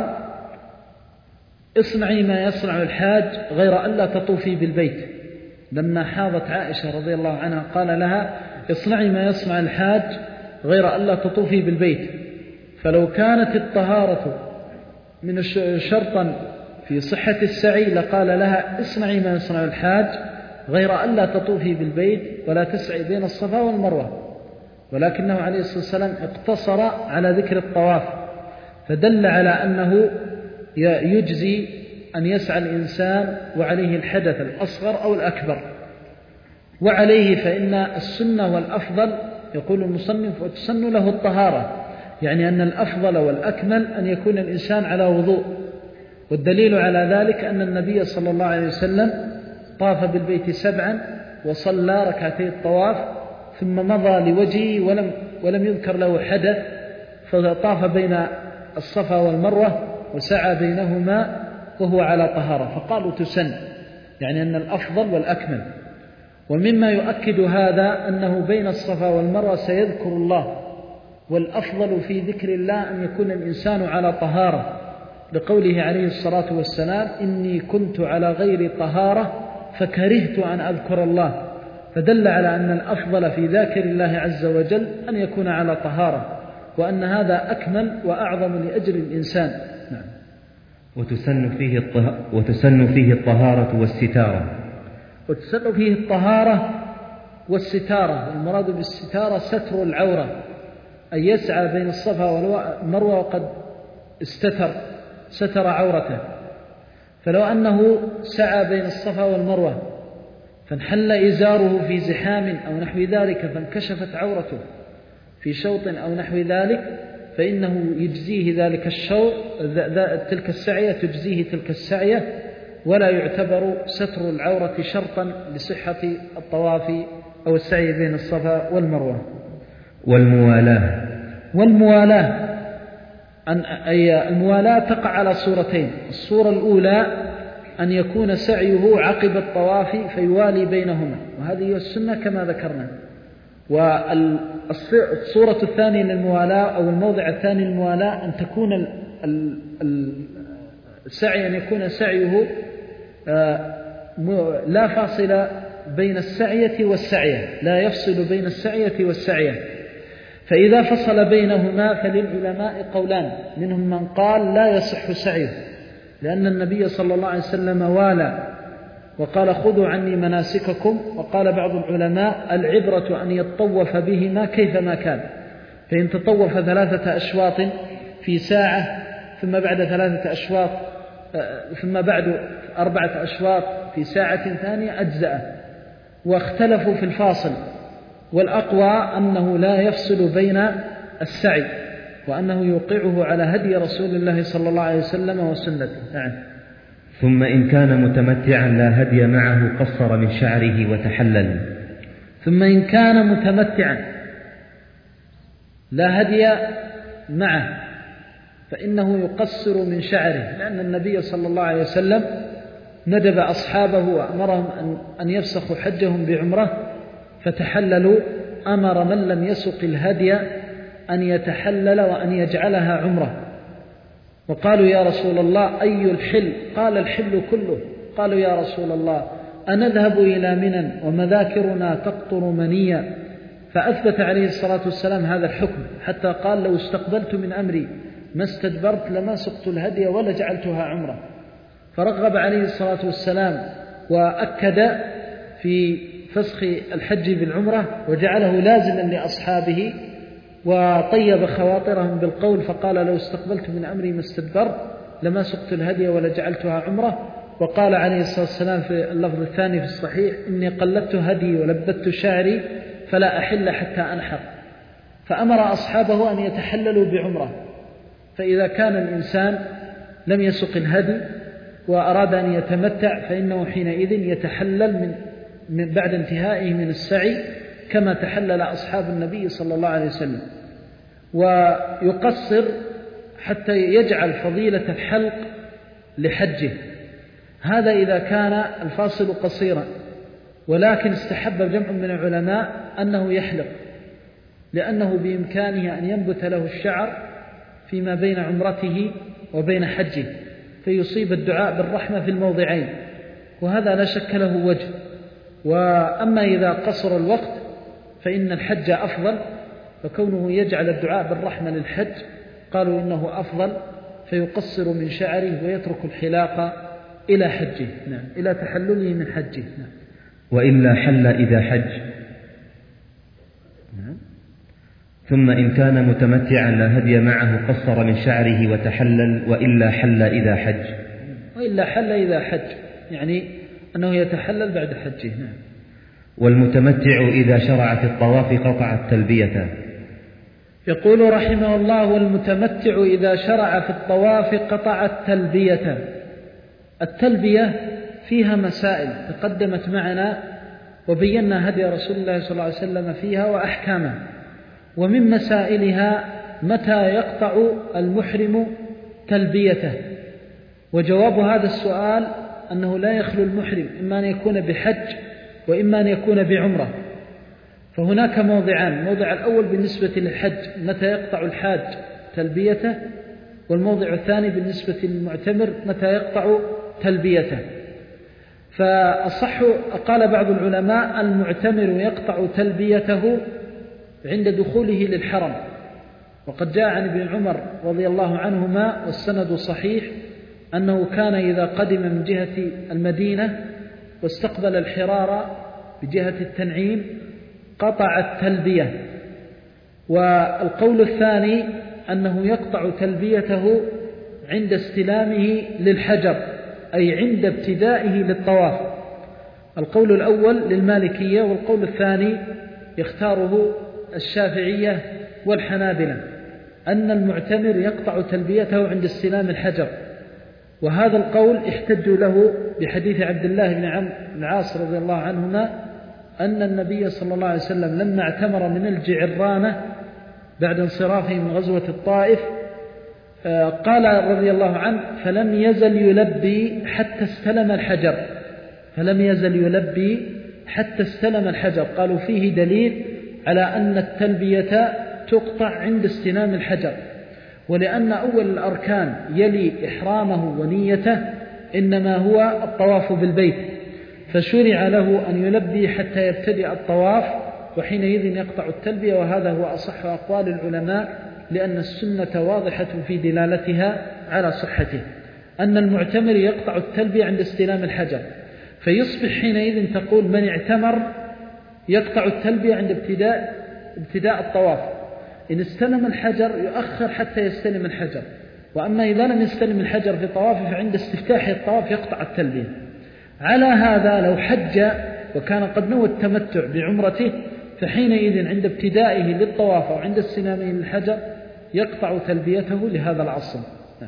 S2: اصنعي ما يصنع الحاج غير ألا تطوفي بالبيت. لما حاضت عائشة رضي الله عنها قال لها اصنعي ما يصنع الحاج غير ألا تطوفي بالبيت، فلو كانت الطهارة من شرطا في صحة السعي لقال لها اصنعي ما يصنع الحاج غير ألا تطوفي بالبيت ولا تسعي بين الصفا والمروة، ولكنه عليه الصلاة والسلام اقتصر على ذكر الطواف، فدل على أنه يجزي أن يسعى الإنسان وعليه الحدث الأصغر أو الأكبر. وعليه فإن السنة والأفضل يقول المصنف وتسن له الطهارة، يعني أن الأفضل والأكمل أن يكون الإنسان على وضوء. والدليل على ذلك أن النبي صلى الله عليه وسلم طاف بالبيت 7 وصلى ركعتي الطواف، ثم مضى لوجهه ولم يذكر له حدث، فطاف بين الصفا والمروة وسعى بينهما وهو على طهارة، فقالوا تسن، يعني أن الأفضل والأكمل. ومما يؤكد هذا أنه بين الصفا والمروة سيذكر الله، والأفضل في ذكر الله أن يكون الإنسان على طهارة، لقوله عليه الصلاة والسلام إني كنت على غير طهارة فكرهت أن أذكر الله، فدل على أن الأفضل في ذاكر الله عز وجل أن يكون على طهارة، وأن هذا أكمل وأعظم لأجر الإنسان. نعم.
S1: وتسن فيه الطهارة والستارة.
S2: وتسن فيه الطهارة والستارة، المراد بالستارة ستر العورة، أن يسعى بين الصفا والمروة وقد ستر عورته. فلو أنه سعى بين الصفا والمروة فانحل إزاره في زحام أو نحو ذلك فانكشفت عورته في شوط أو نحو ذلك، فإنه يجزيه ذلك الشوط، تلك السعية تجزيه تلك السعية، ولا يعتبر ستر العورة شرطا لصحة الطواف أو السعي بين الصفا والمروة. والموالاة أي الموالاة تقع على صورتين. الصورة الأولى أن يكون سعيه عقب الطواف فيوالي بينهما، وهذه هي السنة كما ذكرنا. والصورة الثانية للموالاة أو الموضع الثاني للموالاة أن تكون السعي، أن يكون سعيه لا فاصل بين السعية والسعية، لا يفصل بين السعية والسعية. فإذا فصل بينهما فللعلماء قولان، منهم من قال لا يصح سعيه، لأن النبي صلى الله عليه وسلم والى وقال خذوا عني مناسككم. وقال بعض العلماء العبرة أن يتطوف بهما كيفما كان، فإن تطوف 3 أشواط في ساعة، ثم بعد 3 أشواط ثم بعد 4 أشواط في ساعة ثانية أجزأ. واختلفوا في الفاصل، والأقوى أنه لا يفصل بين السعي، وأنه يوقعه على هدي رسول الله صلى الله عليه وسلم وسنته. نعم.
S1: ثم إن كان متمتعا لا هدي معه قصر من شعره وتحلل.
S2: ثم إن كان متمتعا لا هدي معه فإنه يقصر من شعره، لأن النبي صلى الله عليه وسلم ندب أصحابه وأمرهم أن يفسخوا حجهم بعمرة فتحللوا. أمر من لم يسق الهدي أن يتحلل وأن يجعلها عمرة. وقالوا يا رسول الله أي الحل؟ قال الحل كله. قالوا يا رسول الله أنذهب إلى منى ومذاكرنا تقطر منيا؟ فأثبت عليه الصلاة والسلام هذا الحكم، حتى قال لو استقبلت من أمري ما استدبرت لما سقت الهدي ولا جعلتها عمرة. فرغب عليه الصلاة والسلام وأكد في فسخ الحج بالعمرة، وجعله لازما لأصحابه، وطيب خواطرهم بالقول، فقال لو استقبلت من أمري ما استدبرت لما سقت الهدي ولا جعلتها عمرة. وقال عليه الصلاة والسلام في اللفظ الثاني في الصحيح إني قلدت هدي ولبت شعري فلا أحل حتى أنحر. فأمر أصحابه أن يتحللوا بعمرة. فإذا كان الإنسان لم يسق الهدي وأراد أن يتمتع فإنه حينئذ يتحلل من بعد انتهائه من السعي كما تحلل أصحاب النبي صلى الله عليه وسلم، ويقصر حتى يجعل فضيلة الحلق لحجه. هذا إذا كان الفاصل قصيرا، ولكن استحب جمع من العلماء أنه يحلق، لأنه بإمكانه أن ينبت له الشعر فيما بين عمرته وبين حجه فيصيب الدعاء بالرحمة في الموضعين، وهذا لا شك له وجه. وأما إذا قصر الوقت فإن الحج أفضل، فكونه يجعل الدعاء بالرحمة للحج قالوا إنه أفضل، فيقصر من شعره ويترك الحلاقة إلى حجه، نعم، إلى تحلله من حجه، نعم.
S1: وإلا حل إذا حج.
S2: نعم.
S1: ثم إن كان متمتعا لا هدي معه قصر من شعره وتحلل، وإلا حل إذا حج.
S2: وإلا حل إذا حج يعني أنه يتحلل بعد حجه، نعم.
S1: والمتمتع إذا شرع في الطواف قطع التلبية.
S2: يقول رحمه الله والمتمتع إذا شرع في الطواف قطع التلبية. التلبية فيها مسائل تقدمت معنا وبينا هدي رسول الله صلى الله عليه وسلم فيها وأحكامها. ومن مسائلها متى يقطع المحرم تلبيته، وجواب هذا السؤال أنه لا يخلو المحرم إما أن يكون بحج وإما أن يكون بعمرة. فهناك موضعان: موضع الأول بالنسبة للحج متى يقطع الحاج تلبيته، والموضع الثاني بالنسبة للمعتمر متى يقطع تلبيته. فالصح قال بعض العلماء المعتمر يقطع تلبيته عند دخوله للحرم، وقد جاء عن ابن عمر رضي الله عنهما والسند صحيح أنه كان إذا قدم من جهة المدينة واستقبل الحرار بجهة التنعيم قطع التلبية. والقول الثاني أنه يقطع تلبيته عند استلامه للحجر، أي عند ابتدائه للطواف. القول الأول للمالكية، والقول الثاني يختاره الشافعية والحنابلة، أن المعتمر يقطع تلبيته عند استلام الحجر. وهذا القول احتجوا له بحديث عبد الله بن عمرو بن العاص رضي الله عنهما أن النبي صلى الله عليه وسلم لما اعتمر من الجعرانة بعد انصرافه من غزوة الطائف قال رضي الله عنه فلم يزل يلبي حتى استلم الحجر، فلم يزل يلبي حتى استلم الحجر. قالوا فيه دليل على أن التلبية تقطع عند استلام الحجر، ولأن أول الأركان يلي إحرامه ونيته إنما هو الطواف بالبيت، فشرع له أن يلبي حتى يبتدئ الطواف، وحينئذ يقطع التلبية. وهذا هو أصح أقوال العلماء، لأن السنة واضحة في دلالتها على صحته، أن المعتمر يقطع التلبية عند استلام الحجر. فيصبح حينئذ تقول من اعتمر يقطع التلبية عند ابتداء الطواف. إن استلم الحجر يؤخر حتى يستلم الحجر، وأما إذا لم يستلم الحجر في طوافه فعند استفتاح الطواف يقطع التلبية. على هذا لو حج وكان قد نوى التمتع بعمرته فحينئذ عند ابتدائه للطواف أو عند استلامه للحجر يقطع تلبيته لهذا العصر.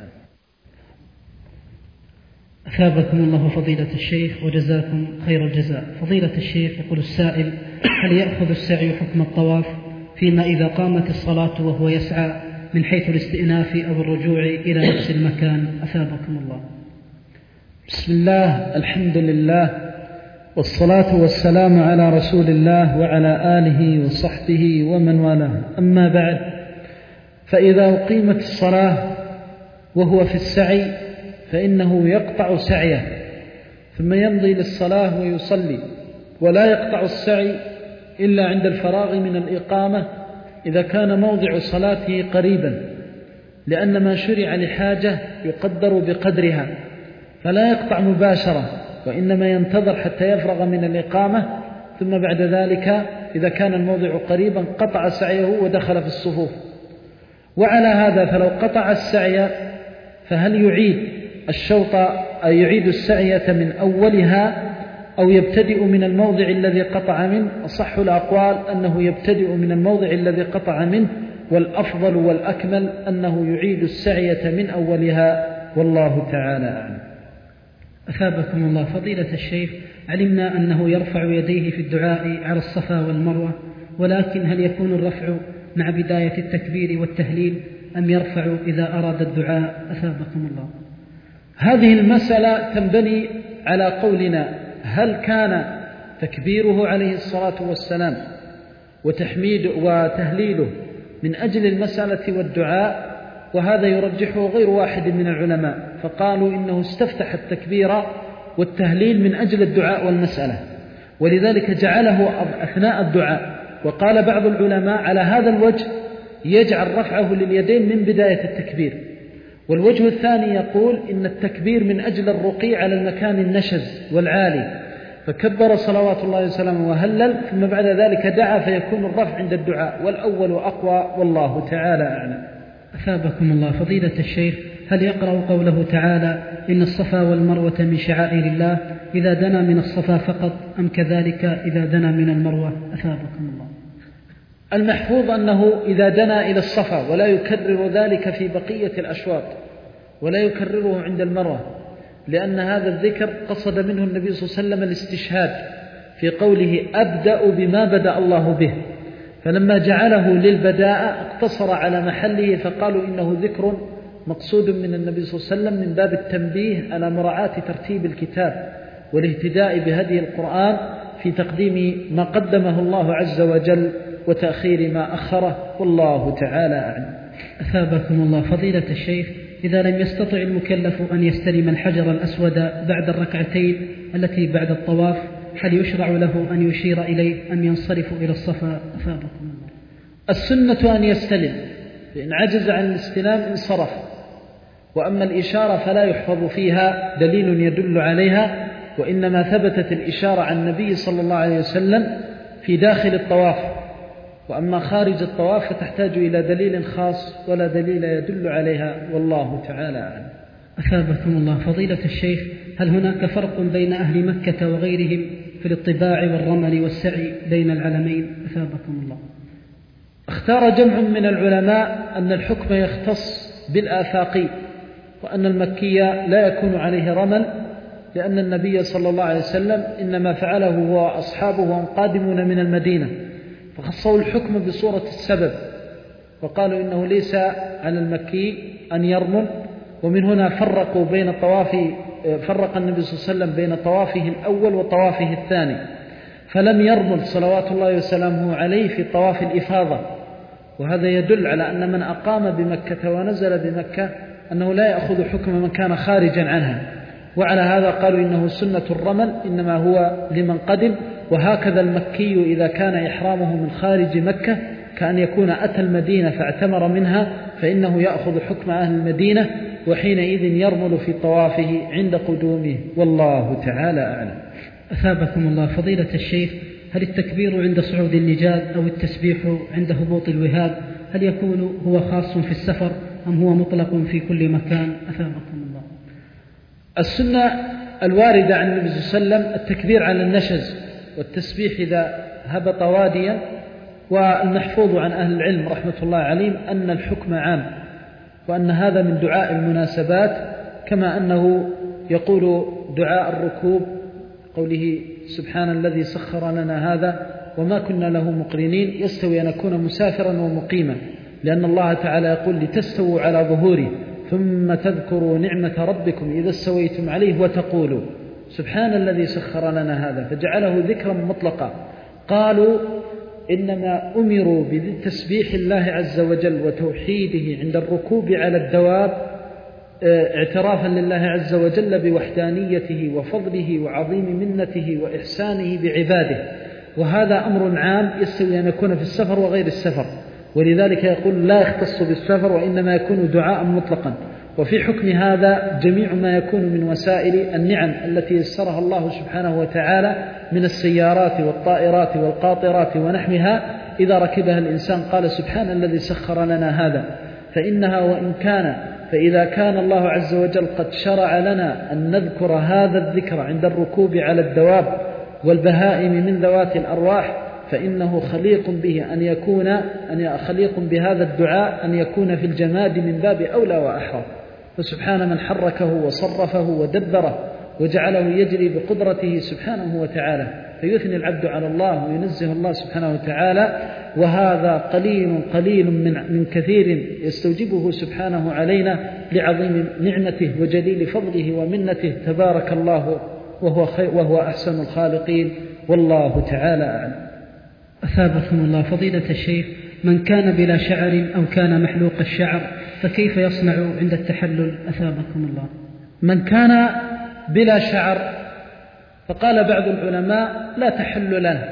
S3: أثابكم الله فضيلة الشيخ وجزاكم خير الجزاء. فضيلة الشيخ، يقول السائل: هل يأخذ السعي حكم الطواف فيما إذا قامت الصلاة وهو يسعى من حيث الاستئناف أو الرجوع إلى نفس المكان؟ أثابكم الله.
S2: بسم الله، الحمد لله، والصلاة والسلام على رسول الله وعلى آله وصحبه ومن والاه. أما بعد، فإذا أقيمت الصلاة وهو في السعي فإنه يقطع سعيه ثم يمضي للصلاة ويصلي، ولا يقطع السعي إلا عند الفراغ من الإقامة إذا كان موضع صلاته قريبا، لأن ما شرع لحاجة يقدر بقدرها، فلا يقطع مباشرة، وإنما ينتظر حتى يفرغ من الإقامة، ثم بعد ذلك إذا كان الموضع قريبا قطع سعيه ودخل في الصفوف. وعلى هذا فلو قطع السعي فهل يعيد الشوط أو يعيد السعية من أولها أو يبتدئ من الموضع الذي قطع منه؟ أصح الأقوال أنه يبتدئ من الموضع الذي قطع منه، والأفضل والأكمل أنه يعيد السعية من أولها، والله تعالى أعلم.
S3: أثابكم الله فضيلة الشيخ، علمنا أنه يرفع يديه في الدعاء على الصفا والمروة، ولكن هل يكون الرفع مع بداية التكبير والتهليل أم يرفع إذا أراد الدعاء؟ أثابكم الله.
S2: هذه المسألة تنبني على قولنا: هل كان تكبيره عليه الصلاة والسلام وتهليله من أجل المسألة والدعاء؟ وهذا يرجحه غير واحد من العلماء، فقالوا إنه استفتح التكبير والتهليل من أجل الدعاء والمسألة، ولذلك جعله أثناء الدعاء. وقال بعض العلماء على هذا الوجه يجعل رفعه لليدين من بداية التكبير. والوجه الثاني يقول إن التكبير من أجل الرقي على المكان النشز والعالي، فكبر صلوات الله وسلامه وهلل، ثم بعد ذلك دعا فيكون الرفع عند الدعاء، والأول أقوى، والله تعالى أعلم.
S3: أثابكم الله فضيلة الشيخ، هل يقرأ قوله تعالى: إن الصفا والمروة من شعائر الله، إذا دنا من الصفا فقط، أم كذلك إذا دنا من المروة؟ أثابكم الله.
S2: المحفوظ أنه إذا دنا إلى الصفا، ولا يكرر ذلك في بقية الأشواط، ولا يكرره عند المروة، لأن هذا الذكر قصد منه النبي صلى الله عليه وسلم الاستشهاد في قوله: أبدأ بما بدأ الله به، فلما جعله للبداء اقتصر على محله، فقالوا إنه ذكر مقصود من النبي صلى الله عليه وسلم من باب التنبيه على مراعاة ترتيب الكتاب والاهتداء بهدي القرآن في تقديم ما قدمه الله عز وجل وتأخير ما أخره، والله تعالى أعلم.
S3: أثابكم الله فضيلة الشيخ، إذا لم يستطع المكلف أن يستلم الحجر الأسود بعد الركعتين التي بعد الطواف، هل يشرع له أن يشير إليه أم ينصرف إلى الصفا؟ أثابكم الله.
S2: السنة أن يستلم، فإن عجز عن الاستلام انصرف، وأما الإشارة فلا يحفظ فيها دليل يدل عليها، وإنما ثبتت الإشارة عن النبي صلى الله عليه وسلم في داخل الطواف، وأما خارج الطواف فتحتاج إلى دليل خاص ولا دليل يدل عليها، والله تعالى أعلم.
S3: أثابكم الله فضيلة الشيخ، هل هناك فرق بين أهل مكة وغيرهم في الاطباع والرمل والسعي بين العلمين؟ أثابكم الله.
S2: اختار جمع من العلماء أن الحكم يختص بالآفاقي، وأن المكي لا يكون عليه رمل، لأن النبي صلى الله عليه وسلم إنما فعله هو وأصحابه وهم قادمون من المدينة، فخصوا الحكم بصورة السبب، وقالوا إنه ليس على المكي أن يرمل. ومن هنا فرق النبي صلى الله عليه وسلم بين طوافه الأول وطوافه الثاني، فلم يرمل صلوات الله وسلامه عليه في طواف الإفاضة، وهذا يدل على أن من أقام بمكة ونزل بمكة أنه لا يأخذ حكم من كان خارجا عنها. وعلى هذا قالوا إنه سنة الرمل إنما هو لمن قدم، وهكذا المكي إذا كان إحرامه من خارج مكة كأن يكون أتى المدينة فاعتمر منها، فإنه يأخذ حكم أهل المدينة، وحينئذ يرمل في طوافه عند قدومه، والله تعالى أعلم.
S3: أثابكم الله فضيلة الشيخ، هل التكبير عند صعود النجاد أو التسبيح عند هبوط الوهاد هل يكون هو خاص في السفر أم هو مطلق في كل مكان؟ أثابكم الله.
S2: السنة الواردة عن النبي صلى الله عليه وسلم التكبير على النشز والتسبيح إذا هبط واديا، والمحفوظ عن أهل العلم رحمة الله عليهم أن الحكم عام، وأن هذا من دعاء المناسبات، كما أنه يقول دعاء الركوب قوله سبحان الذي سخر لنا هذا وما كنا له مقرنين، يستوي أن أكون مسافرا ومقيما، لأن الله تعالى يقول لتستووا على ظهوره ثم تذكروا نعمة ربكم إذا استويتم عليه وتقولوا سبحان الذي سخر لنا هذا، فجعله ذكرا مطلقا. قالوا إنما أمروا بتسبيح الله عز وجل وتوحيده عند الركوب على الدواب اعترافا لله عز وجل بوحدانيته وفضله وعظيم منته وإحسانه بعباده، وهذا أمر عام يستوي أن يكون في السفر وغير السفر، ولذلك يقول لا يختص بالسفر وإنما يكون دعاء مطلقا. وفي حكم هذا جميع ما يكون من وسائل النعم التي يسرها الله سبحانه وتعالى من السيارات والطائرات والقاطرات ونحوها، إذا ركبها الإنسان قال سبحان الذي سخر لنا هذا، فإنها وإن كان فإذا كان الله عز وجل قد شرع لنا أن نذكر هذا الذكر عند الركوب على الدواب والبهائم من ذوات الأرواح، فإنه خليق به خليق بهذا الدعاء أن يكون في الجماد من باب أولى وأحرى. فسبحان من حركه وصرفه ودبره وجعله يجري بقدرته سبحانه وتعالى، فيثني العبد على الله وينزه الله سبحانه وتعالى، وهذا قليل من كثير يستوجبه سبحانه علينا لعظيم نعمته وجليل فضله ومنته، تبارك الله وهو أحسن الخالقين، والله تعالى أعلم.
S3: أثابكم الله فضيلة الشيخ، من كان بلا شعر أو كان محلوق الشعر فكيف يصنع عند التحلل؟ أثابكم الله.
S2: من كان بلا شعر فقال بعض العلماء لا تحل له،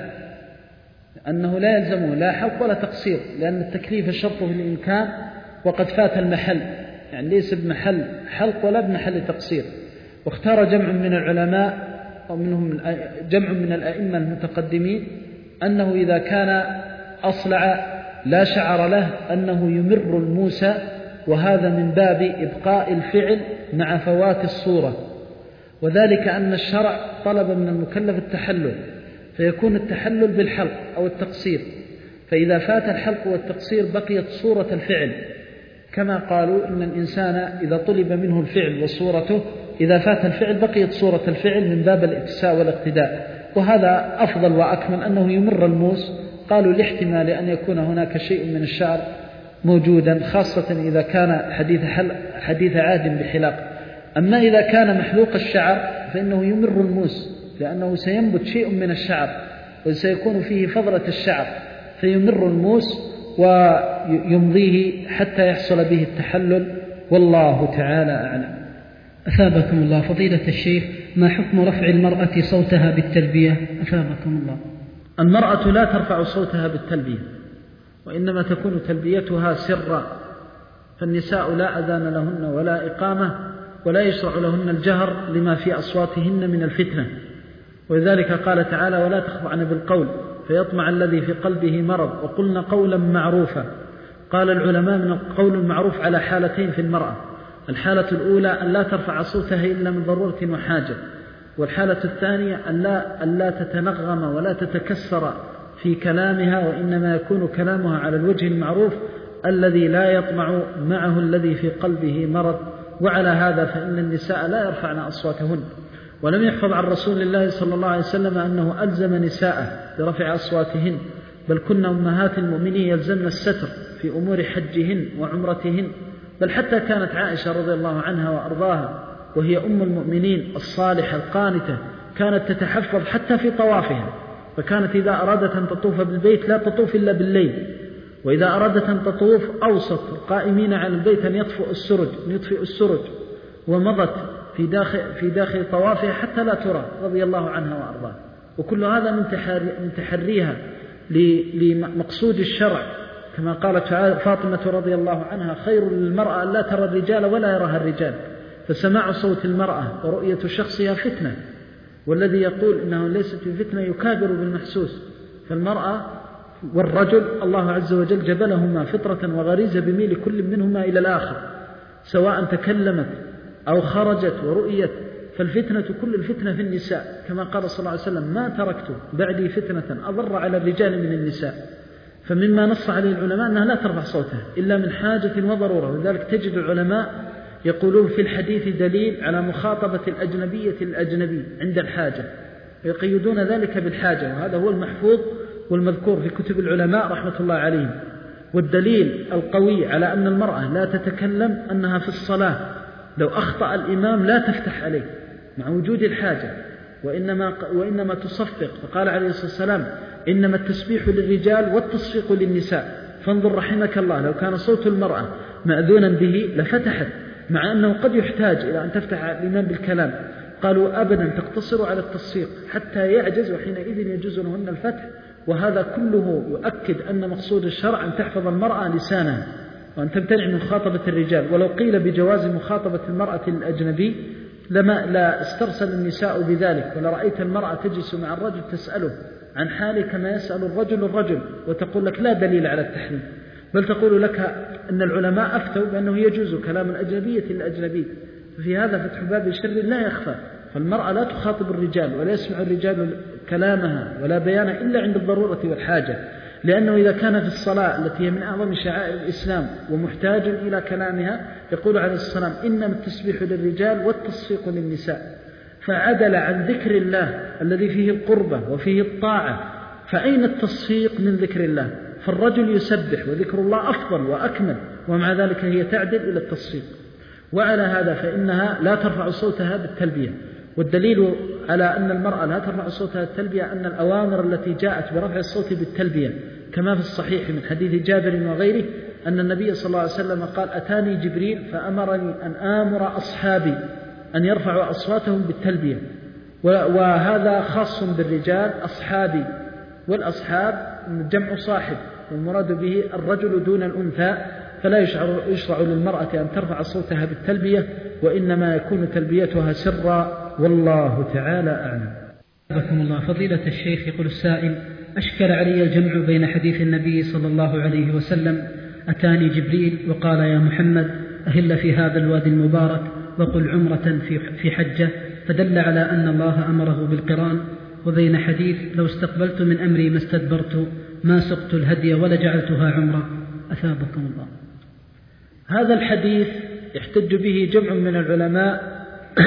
S2: أنه لا يلزمه لا حلق ولا تقصير، لأن التكليف الشرط في الإمكان وقد فات المحل، يعني ليس بمحل حلق ولا بمحل تقصير. واختار جمع من العلماء ومنهم جمع من الأئمة المتقدمين أنه إذا كان أصلع لا شعر له أنه يمر الموسى، وهذا من باب إبقاء الفعل مع فوات الصورة، وذلك أن الشرع طلب من المكلف التحلل، فيكون التحلل بالحلق أو التقصير، فإذا فات الحلق والتقصير بقيت صورة الفعل، كما قالوا إن الإنسان إذا طلب منه الفعل وصورته إذا فات الفعل بقيت صورة الفعل من باب الاتساء والاقتداء، وهذا أفضل وأكمل أنه يمر الموس، قالوا لاحتمال أن يكون هناك شيء من الشعر موجودا، خاصة إذا كان حديث عهد بحلاق. أما إذا كان محلوق الشعر فإنه يمر الموس، لأنه سينبت شيء من الشعر وسيكون فيه فضلة الشعر، فيمر الموس ويمضيه حتى يحصل به التحلل، والله تعالى أعلم.
S3: أثابكم الله فضيلة الشيخ، ما حكم رفع المرأة صوتها بالتلبية؟ أثابكم الله.
S2: المرأة لا ترفع صوتها بالتلبية، وإنما تكون تلبيتها سرا، فالنساء لا أذان لهن ولا إقامة، ولا يشرع لهن الجهر لما في أصواتهن من الفتنة، ولذلك قال تعالى ولا تخضعن بالقول فيطمع الذي في قلبه مرض وقلن قولا معروفا. قال العلماء من القول المعروف على حالتين في المرأة، الحالة الأولى أن لا ترفع صوتها إلا من ضرورة وحاجة، والحالة الثانية أن لا تتنغم ولا تتكسر في كلامها، وإنما يكون كلامها على الوجه المعروف الذي لا يطمع معه الذي في قلبه مرض. وعلى هذا فإن النساء لا يرفعن أصواتهن، ولم يحفظ عن رسول الله صلى الله عليه وسلم أنه ألزم نساءه برفع أصواتهن، بل كن أمهات المؤمنين يلزمن الستر في أمور حجهن وعمرتهن، بل حتى كانت عائشة رضي الله عنها وأرضاها وهي أم المؤمنين الصالحة القانتة كانت تتحفظ حتى في طوافها، فكانت إذا أرادت أن تطوف بالبيت لا تطوف إلا بالليل، وإذا أرادت أن تطوف أوصت القائمين على البيت أن يطفئ السرج، ومضت في داخل طوافها حتى لا ترى رضي الله عنها وأرضاها. وكل هذا من تحريها لمقصود الشرع، كما قالت فاطمة رضي الله عنها خير للمرأة لا ترى الرجال ولا يراها الرجال، فسماع صوت المرأة ورؤية شخصها فتنة، والذي يقول إنه ليست في فتنة يكابر بالمحسوس. فالمرأة والرجل الله عز وجل جبلهما فطرة وغريزة بميل كل منهما إلى الآخر، سواء تكلمت أو خرجت ورؤيت. فالفتنة كل الفتنة في النساء، كما قال صلى الله عليه وسلم: ما تركت بعدي فتنة أضر على الرجال من النساء. فمما نص عليه العلماء أنها لا ترفع صوتها إلا من حاجة وضرورة. ولذلك تجد العلماء يقولون في الحديث دليل على مخاطبة الأجنبية الأجنبي عند الحاجة، ويقيدون ذلك بالحاجة، وهذا هو المحفوظ والمذكور في كتب العلماء رحمة الله عليهم. والدليل القوي على أن المرأة لا تتكلم أنها في الصلاة لو أخطأ الإمام لا تفتح عليه مع وجود الحاجة، وإنما تصفق. فقال عليه الصلاة والسلام: إنما التسبيح للرجال والتصفيق للنساء. فانظر رحمك الله، لو كان صوت المرأة مأذونا به لفتحت، مع أنه قد يحتاج إلى أن تفتح الإمام بالكلام. قالوا: أبدا، تقتصر على التصفيق حتى يعجز، وحينئذ يجوز لهن الفتح. وهذا كله يؤكد أن مقصود الشرع أن تحفظ المرأة لسانها وأن تمتنع من مخاطبة الرجال. ولو قيل بجواز مخاطبة المرأة الأجنبي لا استرسل النساء بذلك، ولرأيت المرأة تجلس مع الرجل تسأله عن حاله كما يسأل الرجل، وتقول لك لا دليل على التحريم، بل تقول لك أن العلماء أفتوا بأنه يجوز كلام الأجنبية الأجنبي. ففي هذا فتح باب شر لا يخفى. فالمرأة لا تخاطب الرجال ولا يسمع الرجال كلامها ولا بيانها إلا عند الضرورة والحاجة، لأنه إذا كان في الصلاة التي هي من أعظم شعائر الإسلام ومحتاج إلى كلامها، يقول عليه الصلاة والسلام: إنما التسبيح للرجال والتصفيق للنساء. فعدل عن ذكر الله الذي فيه القربة وفيه الطاعة. فأين التصفيق من ذكر الله؟ فالرجل يسبح وذكر الله أفضل وأكمل، ومع ذلك هي تعدل إلى التصفيق. وعلى هذا فإنها لا ترفع صوتها بالتلبية. والدليل على أن المرأة لا ترفع صوتها بالتلبية أن الأوامر التي جاءت برفع الصوت بالتلبية كما في الصحيح من حديث جابر وغيره أن النبي صلى الله عليه وسلم قال: أتاني جبريل فأمرني أن آمر أصحابي أن يرفعوا أصواتهم بالتلبية. وهذا خاص بالرجال أصحابي، والأصحاب جمع صاحب، والمراد به الرجل دون الأنثى. فلا يشرع للمرأة أن ترفع صوتها بالتلبية، وإنما يكون تلبيتها سرا، والله تعالى أعلم.
S3: بكم الله. فضيلة الشيخ، يقول السائل: أشكل علي الجمع بين حديث النبي صلى الله عليه وسلم: أتاني جبريل وقال يا محمد أهل في هذا الوادي المبارك وقل عمرة في حجة، فدل على أن الله أمره بالقران، وبين حديث لو استقبلت من أمري ما استدبرت ما سقت الهدي ولجعلتها عمرة. أثابكم الله.
S2: هذا الحديث يحتج به جمع من العلماء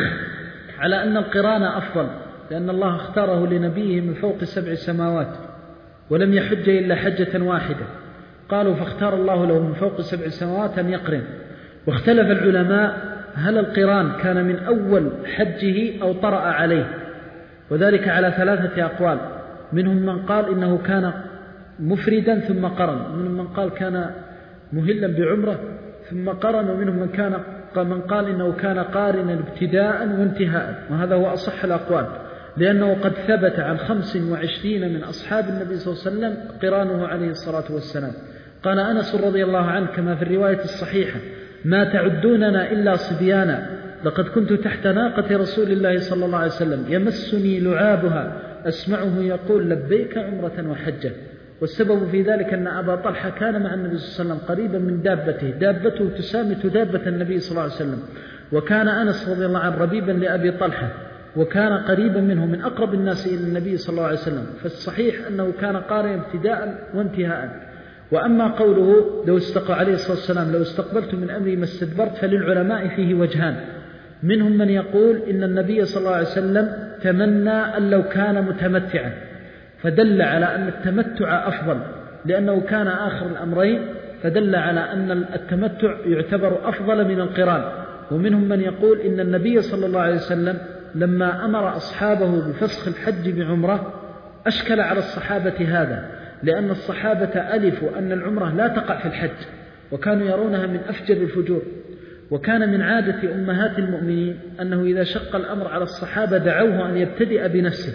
S2: على أن القران أفضل، لأن الله اختاره لنبيه من فوق 7 سماوات، ولم يحج إلا حجة واحدة. قالوا فاختار الله له من فوق 7 سماوات أن يقرن. واختلف العلماء هل القران كان من أول حجه أو طرأ عليه، وذلك على 3 أقوال. منهم من قال إنه كان مفردا ثم قرن، ومنهم من قال كان مهلا بعمرة ثم قرن، ومنهم من قال إنه كان قارنا ابتداء وانتهاء. وهذا هو أصح الأقوال، لأنه قد ثبت عن 25 من أصحاب النبي صلى الله عليه وسلم قرانه عليه الصلاة والسلام. قال أنس رضي الله عنه كما في الرواية الصحيحة: ما تعدوننا إلا صبيانا، لقد كنت تحت ناقة رسول الله صلى الله عليه وسلم يمسني لعابها أسمعه يقول لبيك عمرة وحجة. والسبب في ذلك أن أبا طلحة كان مع النبي صلى الله عليه وسلم قريبا من دابته تسامت دابة النبي صلى الله عليه وسلم. وكان أنس رضي الله عنه ربيبا لأبي طلحة، وكان قريبا منه من أقرب الناس إلى النبي صلى الله عليه وسلم. فالصحيح أنه كان قارئا ابتداء وانتهاء. وأما قوله لو استقى عليه الصلاة والسلام لو استقبلت من أمري ما استدبرت، فللعلماء فيه وجهان. منهم من يقول إن النبي صلى الله عليه وسلم تمنى أن لو كان متمتعا، فدل على أن التمتع أفضل لأنه كان آخر الأمرين، فدل على أن التمتع يعتبر أفضل من القران. ومنهم من يقول إن النبي صلى الله عليه وسلم لما أمر أصحابه بفسخ الحج بعمرة أشكل على الصحابة هذا، لأن الصحابة ألفوا أن العمرة لا تقع في الحج، وكانوا يرونها من أفجر الفجور. وكان من عادة أمهات المؤمنين أنه إذا شق الأمر على الصحابة دعوه أن يبتدئ بنفسه،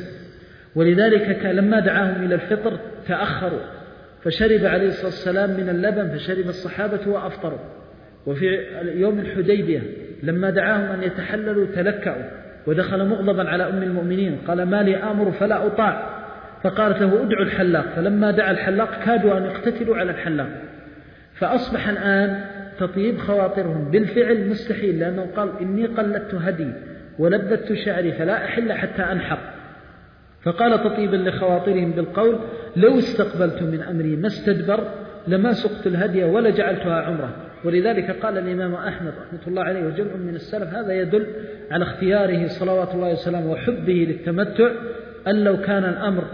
S2: ولذلك لما دعاهم إلى الفطر تأخروا، فشرب عليه الصلاة والسلام من اللبن فشرب الصحابة وأفطروا. وفي يوم الحديبية لما دعاهم أن يتحللوا تلكأوا، ودخل مغضبا على أم المؤمنين قال: ما لي آمر فلا أطاع، فقالت له: ادعوا الحلاق، فلما دعا الحلاق كادوا أن يقتتلوا على الحلاق. فأصبح الآن تطيب خواطرهم بالفعل مستحيل، لأنه قال: إني قلدت هدي ولبدت شعري فلا أحل حتى أنحر. فقال تطيبا لخواطرهم بالقول: لو استقبلت من أمري ما استدبر لما سقت الهدي ولا جعلتها عمره. ولذلك قال الإمام أحمد رحمة الله عليه وجمع من السلف: هذا يدل على اختياره صلوات الله وسلامه وحبه للتمتع، أن لو كان الأمر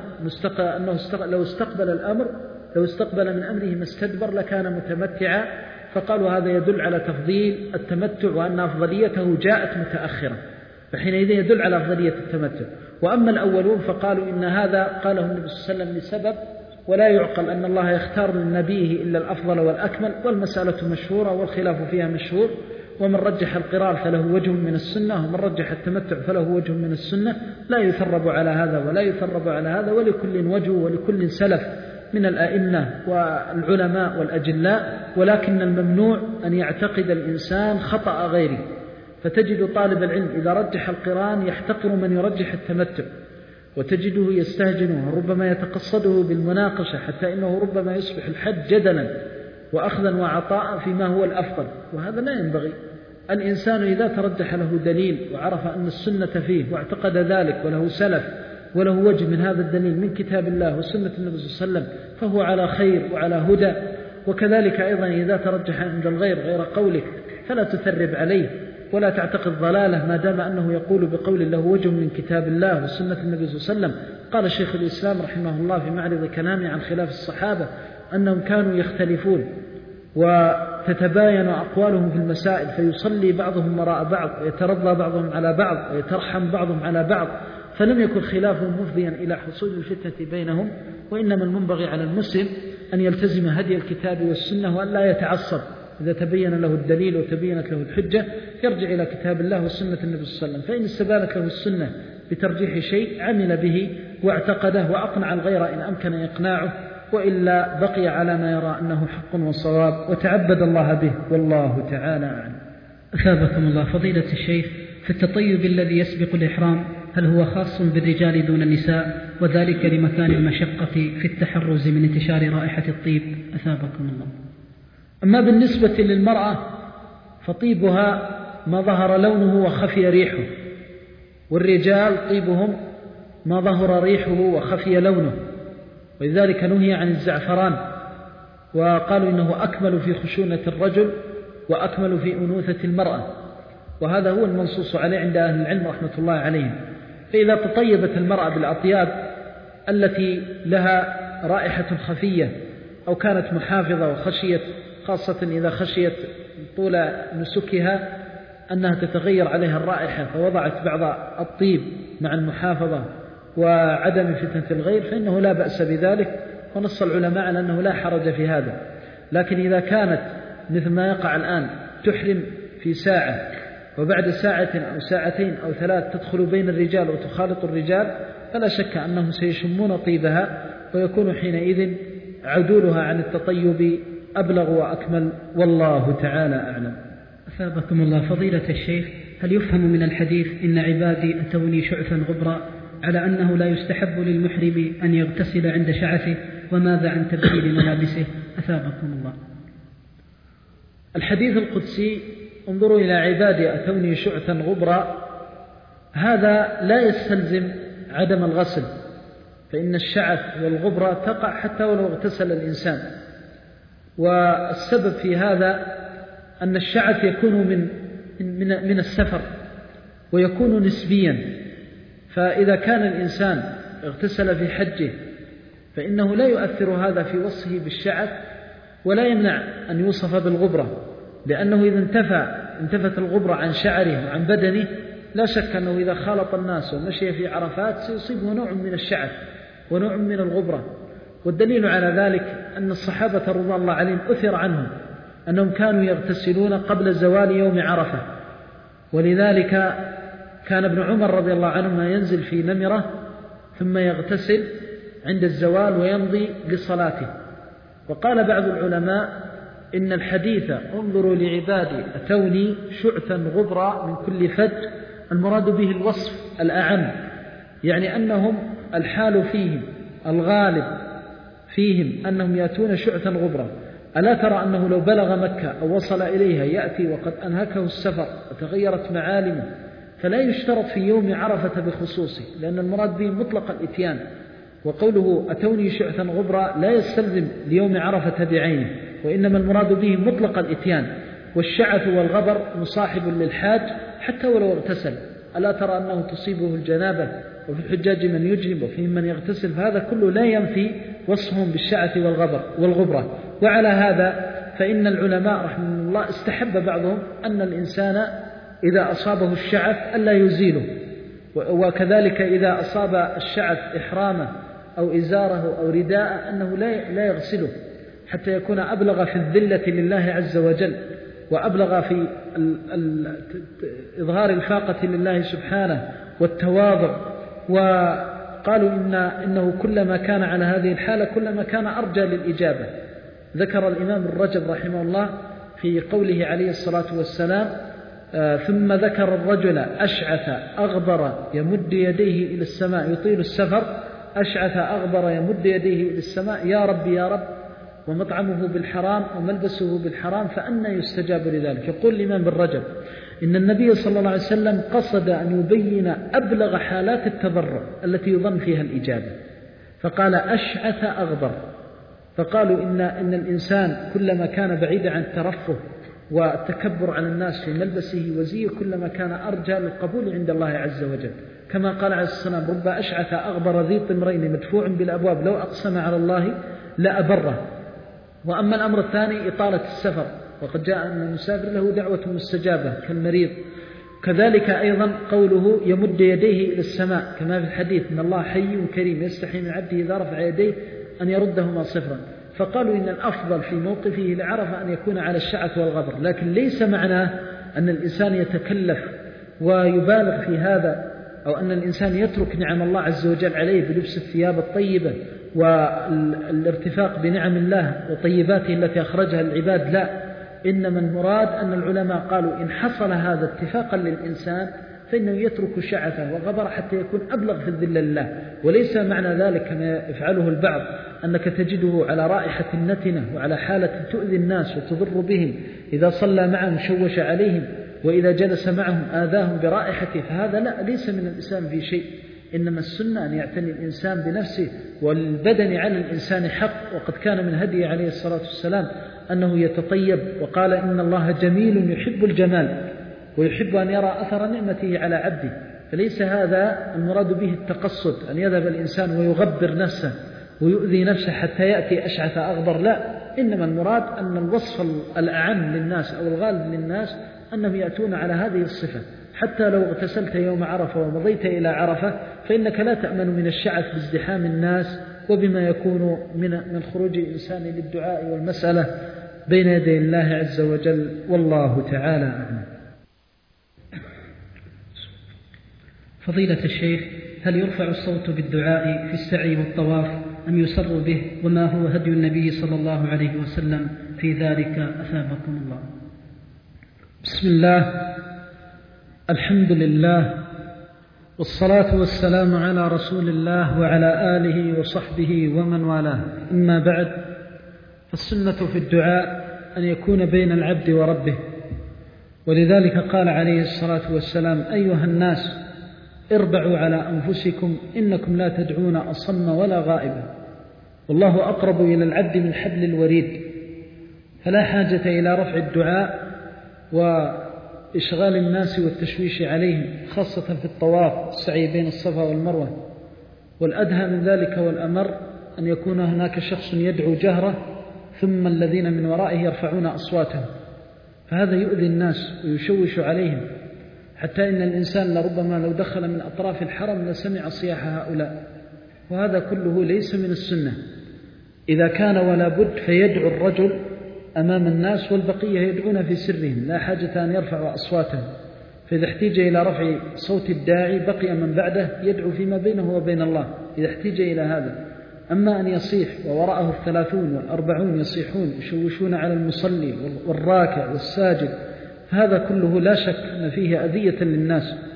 S2: لو استقبل من أمره ما استدبر لكان متمتعا. فقالوا هذا يدل على تفضيل التمتع وأن أفضليته جاءت متأخرة، فحينئذ يدل على أفضلية التمتع. وأما الأولون فقالوا إن هذا قاله النبي صلى الله عليه وسلم لسبب، ولا يعقل أن الله يختار من نبيه إلا الأفضل والأكمل، والمسألة مشهورة والخلاف فيها مشهور، ومن رجح القرار فله وجه من السنة، ومن رجح التمتع فله وجه من السنة، لا يثرب على هذا ولا يثرب على هذا، ولكل وجه ولكل سلف من الأئمة والعلماء والأجلاء. ولكن الممنوع أن يعتقد الإنسان خطأ غيره، فتجد طالب العلم إذا رجح القران يحتقر من يرجح التمتع، وتجده يستهجنه، ربما يتقصده بالمناقشة، حتى إنه ربما يصبح الحج جدلا وأخذا وعطاء فيما هو الأفضل، وهذا لا ينبغي. الإنسان إذا ترجح له دليل وعرف أن السنة فيه واعتقد ذلك وله سلف وله وجه من هذا الدليل من كتاب الله وسنة النبي صلى الله عليه وسلم، فهو على خير وعلى هدى. وكذلك أيضا إذا ترجح عند الغير غير قولك فلا تثرب عليه ولا تعتقد ضلاله، ما دام أنه يقول بقول له وجه من كتاب الله وسنة النبي صلى الله عليه وسلم. قال شيخ الإسلام رحمه الله في معرض كلامه عن خلاف الصحابة أنهم كانوا يختلفون وتتباين أقوالهم في المسائل، فيصلي بعضهم وراء بعض ويترضى بعضهم على بعض ويترحم بعضهم على بعض، فلم يكن خلافهم مفضيا إلى حصول الفتنة بينهم. وإنما المنبغي على المسلم أن يلتزم هدي الكتاب والسنة وأن لا يتعصب، إذا تبين له الدليل وتبينت له الحجة يرجع إلى كتاب الله وسنة النبي صلى الله عليه وسلم. فإن استبانت له السنة بترجيح شيء عمل به واعتقده وأقنع الغير إن أمكن إقناعه، وإلا بقي على ما يرى أنه حق وصواب وتعبد الله به، والله تعالى أعلم.
S3: أثابكم الله فضيلة الشيخ، في التطيب الذي يسبق الإحرام هل هو خاص بالرجال دون النساء، وذلك لمكان المشقة في التحرز من انتشار رائحة الطيب؟ أثابكم الله.
S2: أما بالنسبة للمرأة فطيبها ما ظهر لونه وخفي ريحه، والرجال طيبهم ما ظهر ريحه وخفي لونه، ولذلك نهي عن الزعفران، وقالوا إنه أكمل في خشونة الرجل وأكمل في أنوثة المرأة، وهذا هو المنصوص عليه عند أهل العلم رحمة الله عليهم. فإذا تطيبت المرأة بالأطياب التي لها رائحة خفية أو كانت محافظة وخشيت، خاصة إذا خشيت طول نسكها أنها تتغير عليها الرائحة فوضعت بعض الطيب مع المحافظة وعدم فتنة الغير، فإنه لا بأس بذلك، ونص العلماء على أنه لا حرج في هذا. لكن إذا كانت مثل ما يقع الآن تحرم في ساعة وبعد ساعة أو ساعتين أو ثلاث تدخل بين الرجال وتخالط الرجال، فلا شك أنهم سيشمون طيبها، ويكون حينئذ عدولها عن التطيب أبلغ وأكمل، والله تعالى أعلم.
S3: أثابكم الله فضيلة الشيخ، هل يفهم من الحديث إن عبادي أتوني شعثا غبرا على أنه لا يستحب للمحرم أن يغتسل عند شعثه؟ وماذا عن تبديل ملابسه؟ أثابكم الله.
S2: الحديث القدسي انظروا إلى عبادي أتوني شعثا غبرا، هذا لا يستلزم عدم الغسل، فإن الشعث والغبرة تقع حتى ولو اغتسل الإنسان. والسبب في هذا أن الشعث يكون من السفر ويكون نسبيا، فإذا كان الإنسان اغتسل في حجه فإنه لا يؤثر هذا في وصفه بالشعث، ولا يمنع أن يوصف بالغبرة، لأنه إذا انتفت الغبرة عن شعره وعن بدنه لا شك أنه إذا خالط الناس ومشي في عرفات سيصيبه نوع من الشعث ونوع من الغبرة. والدليل على ذلك أن الصحابة رضوان الله عليهم أثر عنهم أنهم كانوا يغتسلون قبل زوال يوم عرفة، ولذلك كان ابن عمر رضي الله عنهما ينزل في نمرة ثم يغتسل عند الزوال ويمضي لصلاته. وقال بعض العلماء إن الحديث انظروا لعبادي أتوني شعثا غبرا من كل فج المراد به الوصف الأعم، يعني أنهم الحال فيهم الغالب فيهم أنهم يأتون شعثا غبرا. ألا ترى أنه لو بلغ مكة أو وصل إليها يأتي وقد أنهكه السفر وتغيرت معالمه، فلا يشترط في يوم عرفة بخصوصه، لأن المراد به مطلق الإتيان. وقوله أتوني شعثا غبرا لا يستلزم ليوم عرفة بعينه، وإنما المراد به مطلق الإتيان. والشعث والغبر مصاحب للحاج حتى ولو اغتسل. ألا ترى أنه تصيبه الجنابة وفي الحجاج من يجنب وفيهم من يغتسل، فهذا كله لا ينفي وصفهم بالشعث والغبرة. وعلى هذا فإن العلماء رحمه الله استحب بعضهم أن الإنسان إذا أصابه الشعث ألا يزيله، وكذلك إذا أصاب الشعث إحرامه أو إزاره أو رداءه أنه لا يغسله حتى يكون أبلغ في الذلة لله عز وجل، وأبلغ في إظهار الفاقة لله سبحانه والتواضع. وقالوا إنه كلما كان على هذه الحالة كلما كان أرجى للإجابة. ذكر الإمام الرجب رحمه الله في قوله عليه الصلاة والسلام: ثم ذكر الرجل أشعث أغبر يمد يديه إلى السماء يطيل السفر، أشعث أغبر يمد يديه إلى السماء يا رب يا رب، ومطعمه بالحرام وملبسه بالحرام، فأنى يستجاب لذلك. يقول الإمام بالرجب إن النبي صلى الله عليه وسلم قصد أن يبين أبلغ حالات التضرع التي يظن فيها الإجابة، فقال أشعث أغبر. فقالوا إن الإنسان كلما كان بعيدا عن الترفه والتكبر على الناس في ملبسه وزيه كلما كان أرجى للقبول عند الله عز وجل، كما قال عليه السلام: رب أشعث أغبر ذي طمرين مدفوع بالأبواب لو أقسم على الله لأبره. وأما الأمر الثاني إطالة السفر، وقد جاء أن المسافر له دعوة مستجابة كالمريض. كذلك أيضا قوله يمد يديه إلى السماء كما في الحديث: إن الله حي كريم يستحي من عبده إذا رفع يديه أن يردهما صفرا. فقالوا إن الأفضل في موقفه لعرفة أن يكون على الشعث والغبر، لكن ليس معناه أن الإنسان يتكلف ويبالغ في هذا، أو أن الإنسان يترك نعم الله عز وجل عليه بلبس الثياب الطيبة والارتفاق بنعم الله وطيباته التي أخرجها العباد. لا، إنما المراد أن العلماء قالوا إن حصل هذا اتفاقا للإنسان فإنه يترك شعثه وغبر حتى يكون أبلغ في الذل لله. وليس معنى ذلك كما يفعله البعض أنك تجده على رائحة نتنة وعلى حالة تؤذي الناس وتضر بهم، إذا صلى معهم شوش عليهم، وإذا جلس معهم آذاهم برائحته، فهذا لا، ليس من الإسلام في شيء. إنما السنة أن يعتني الإنسان بنفسه، والبدن على الإنسان حق. وقد كان من هديه عليه الصلاة والسلام أنه يتطيب، وقال: إن الله جميل يحب الجمال ويحب أن يرى أثر نعمته على عبده. فليس هذا المراد به التقصد، أن يذهب الإنسان ويغبر نفسه ويؤذي نفسه حتى يأتي أشعث أغبر، لا، إنما المراد أن الوصف الأعم للناس أو الغالب للناس أنهم يأتون على هذه الصفة. حتى لو اغتسلت يوم عرفة ومضيت إلى عرفة فإنك لا تأمن من الشعث بازدحام الناس وبما يكون من خروج الإنسان للدعاء والمسألة بين يدي الله عز وجل، والله تعالى أعلم.
S3: فضيلة الشيخ، هل يرفع الصوت بالدعاء في السعي والطواف أم يسر به؟ وما هو هدي النبي صلى الله عليه وسلم في ذلك؟ أثابكم الله.
S2: بسم الله، الحمد لله، والصلاة والسلام على رسول الله وعلى آله وصحبه ومن والاه. أما بعد، فالسنة في الدعاء أن يكون بين العبد وربه، ولذلك قال عليه الصلاة والسلام: أيها الناس اربعوا على أنفسكم إنكم لا تدعون أصم ولا غائبا، والله أقرب إلى العبد من حبل الوريد. فلا حاجة إلى رفع الدعاء وإشغال الناس والتشويش عليهم، خاصة في الطواف السعي بين الصفا والمروة. والأدهى من ذلك والأمر أن يكون هناك شخص يدعو جهرة ثم الذين من ورائه يرفعون أصواتهم، فهذا يؤذي الناس ويشوش عليهم، حتى إن الإنسان لربما لو دخل من أطراف الحرم لسمع صياح هؤلاء، وهذا كله ليس من السنة. إذا كان ولا بد فيدعو الرجل أمام الناس والبقية يدعون في سرهم، لا حاجة أن يرفعوا أصواتهم. فإذا احتاج إلى رفع صوت الداعي بقي من بعده يدعو فيما بينه وبين الله إذا احتاج إلى هذا. أما أن يصيح ووراءه 30 و40 يصيحون يشوشون على المصلي والراكع والساجد، هذا كله لا شك أن فيه أذية للناس،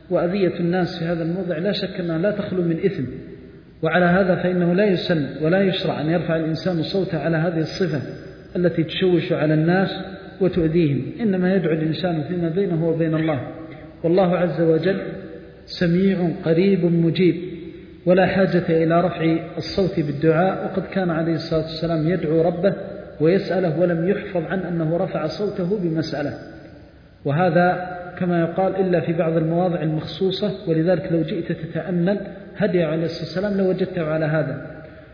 S2: وأذية الناس في هذا الموضع لا شك أنها لا تخلو من إثم، وعلى هذا فإنه لا يسن ولا يشرع أن يرفع الإنسان صوته على هذه الصفة التي تشوش على الناس وتؤذيهم، إنما يدعو الإنسان فيما بينه وبين الله، والله عز وجل سميع قريب مجيب، ولا حاجة إلى رفع الصوت بالدعاء. وقد كان عليه الصلاة والسلام يدعو ربه ويسأله، ولم يحفظ عن أنه رفع صوته بمسألة، وهذا كما يقال إلا في بعض المواضع المخصوصة. ولذلك لو جئت تتأمل هدي عليه الصلاة والسلام لوجدته على هذا.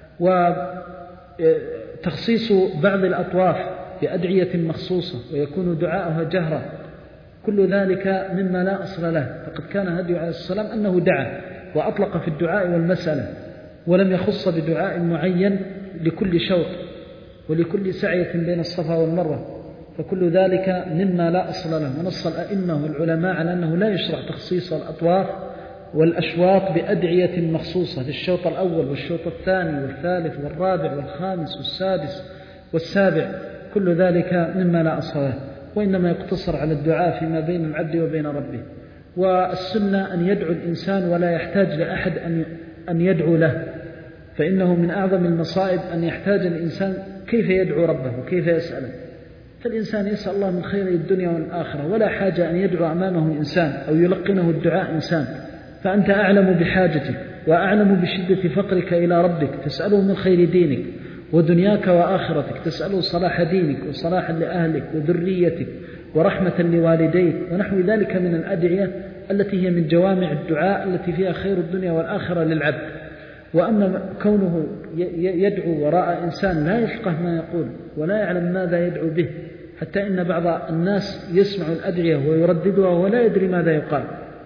S2: وتخصيص بعض الأطواف بأدعية مخصوصة ويكون دعاءها جهرا، كل ذلك مما لا أصل له. فقد كان هدي عليه الصلاة والسلام أنه دعا وأطلق في الدعاء والمسألة، ولم يخص بدعاء معين لكل شوط ولكل سعية بين الصفا والمروة، فكل ذلك مما لا أصل له. ونص الأئمة والعلماء على أنه لا يشرع تخصيص الأطواف والأشواط بأدعية مخصوصة للشوط الأول والشوط الثاني والثالث والرابع والخامس والسادس والسابع، كل ذلك مما لا أصل له، وإنما يقتصر على الدعاء فيما بين العبد وبين ربه. والسنة أن يدعو الإنسان ولا يحتاج لأحد أن يدعو له، فإنه من أعظم المصائب أن يحتاج الإنسان كيف يدعو ربه وكيف يسأله. فالإنسان يسأل الله من خير الدنيا والآخرة، ولا حاجة أن يدعو أمامه إنسان أو يلقنه الدعاء إنسان، فأنت أعلم بحاجتك وأعلم بشدة فقرك إلى ربك، تسأله من خير دينك ودنياك وآخرتك، تسأله صلاح دينك وصلاحا لأهلك وذريتك ورحمة لوالديك ونحو ذلك من الأدعية التي هي من جوامع الدعاء التي فيها خير الدنيا والآخرة للعبد. وأما كونه يدعو وراء إنسان لا يفقه ما يقول ولا يعلم ماذا يدعو به، حتى إن بعض الناس يسمع الأدعية ويرددها ولا يدري ماذا يقال.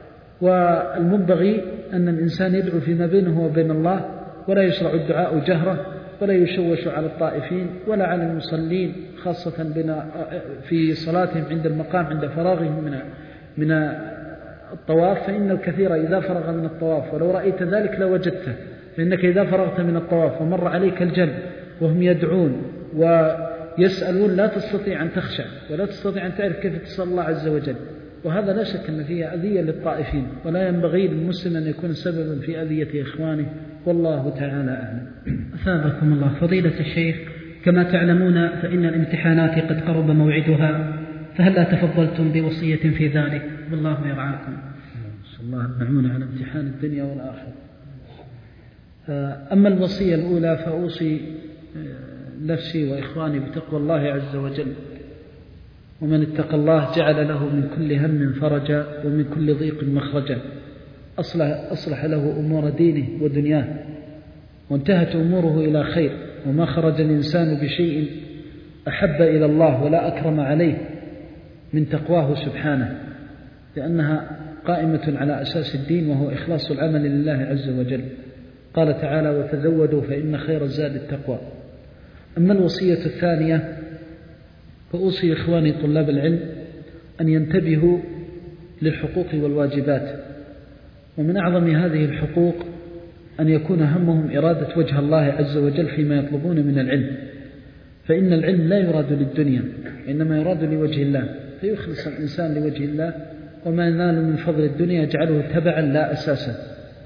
S2: والمنبغي أن الإنسان يدعو فيما بينه وبين الله، ولا يشرع الدعاء جهرة، ولا يشوش على الطائفين ولا على المصلين، خاصة في صلاتهم عند المقام عند فراغهم من الطواف، فإن الكثير إذا فرغ من الطواف، ولو رأيت ذلك لوجدته، فإنك إذا فرغت من الطواف ومر عليك الجن وهم يدعون ويسألون لا تستطيع أن تخشع ولا تستطيع أن تعرف كيف تسأل الله عز وجل، وهذا لا شك أن فيه أذية للطائفين، ولا ينبغي للمسلم أن يكون سببا في أذية إخوانه، والله تعالى أعلم.
S3: أثابكم الله. فضيلة الشيخ، كما تعلمون فإن الامتحانات قد قرب موعدها، فهل لا تفضلتم بوصية في ذلك؟ والله يرعاكم.
S2: نسأل الله المعون على امتحان الدنيا والآخرة. أما الوصية الأولى فأوصي نفسي وإخواني بتقوى الله عز وجل، ومن اتقى الله جعل له من كل هم فرجا ومن كل ضيق مخرجا، أصلح له أمور دينه ودنياه وانتهت أموره إلى خير، وما خرج الإنسان بشيء أحب إلى الله ولا أكرم عليه من تقواه سبحانه، لأنها قائمة على أساس الدين وهو إخلاص العمل لله عز وجل. قال تعالى: وتزودوا فإن خير الزاد التقوى. أما الوصية الثانية فأوصي إخواني طلاب العلم أن ينتبهوا للحقوق والواجبات، ومن أعظم هذه الحقوق أن يكون همهم إرادة وجه الله عز وجل فيما يطلبون من العلم، فإن العلم لا يراد للدنيا إنما يراد لوجه الله، فيخلص الإنسان لوجه الله، وما ينال من فضل الدنيا يجعله تبعا لا أساسا.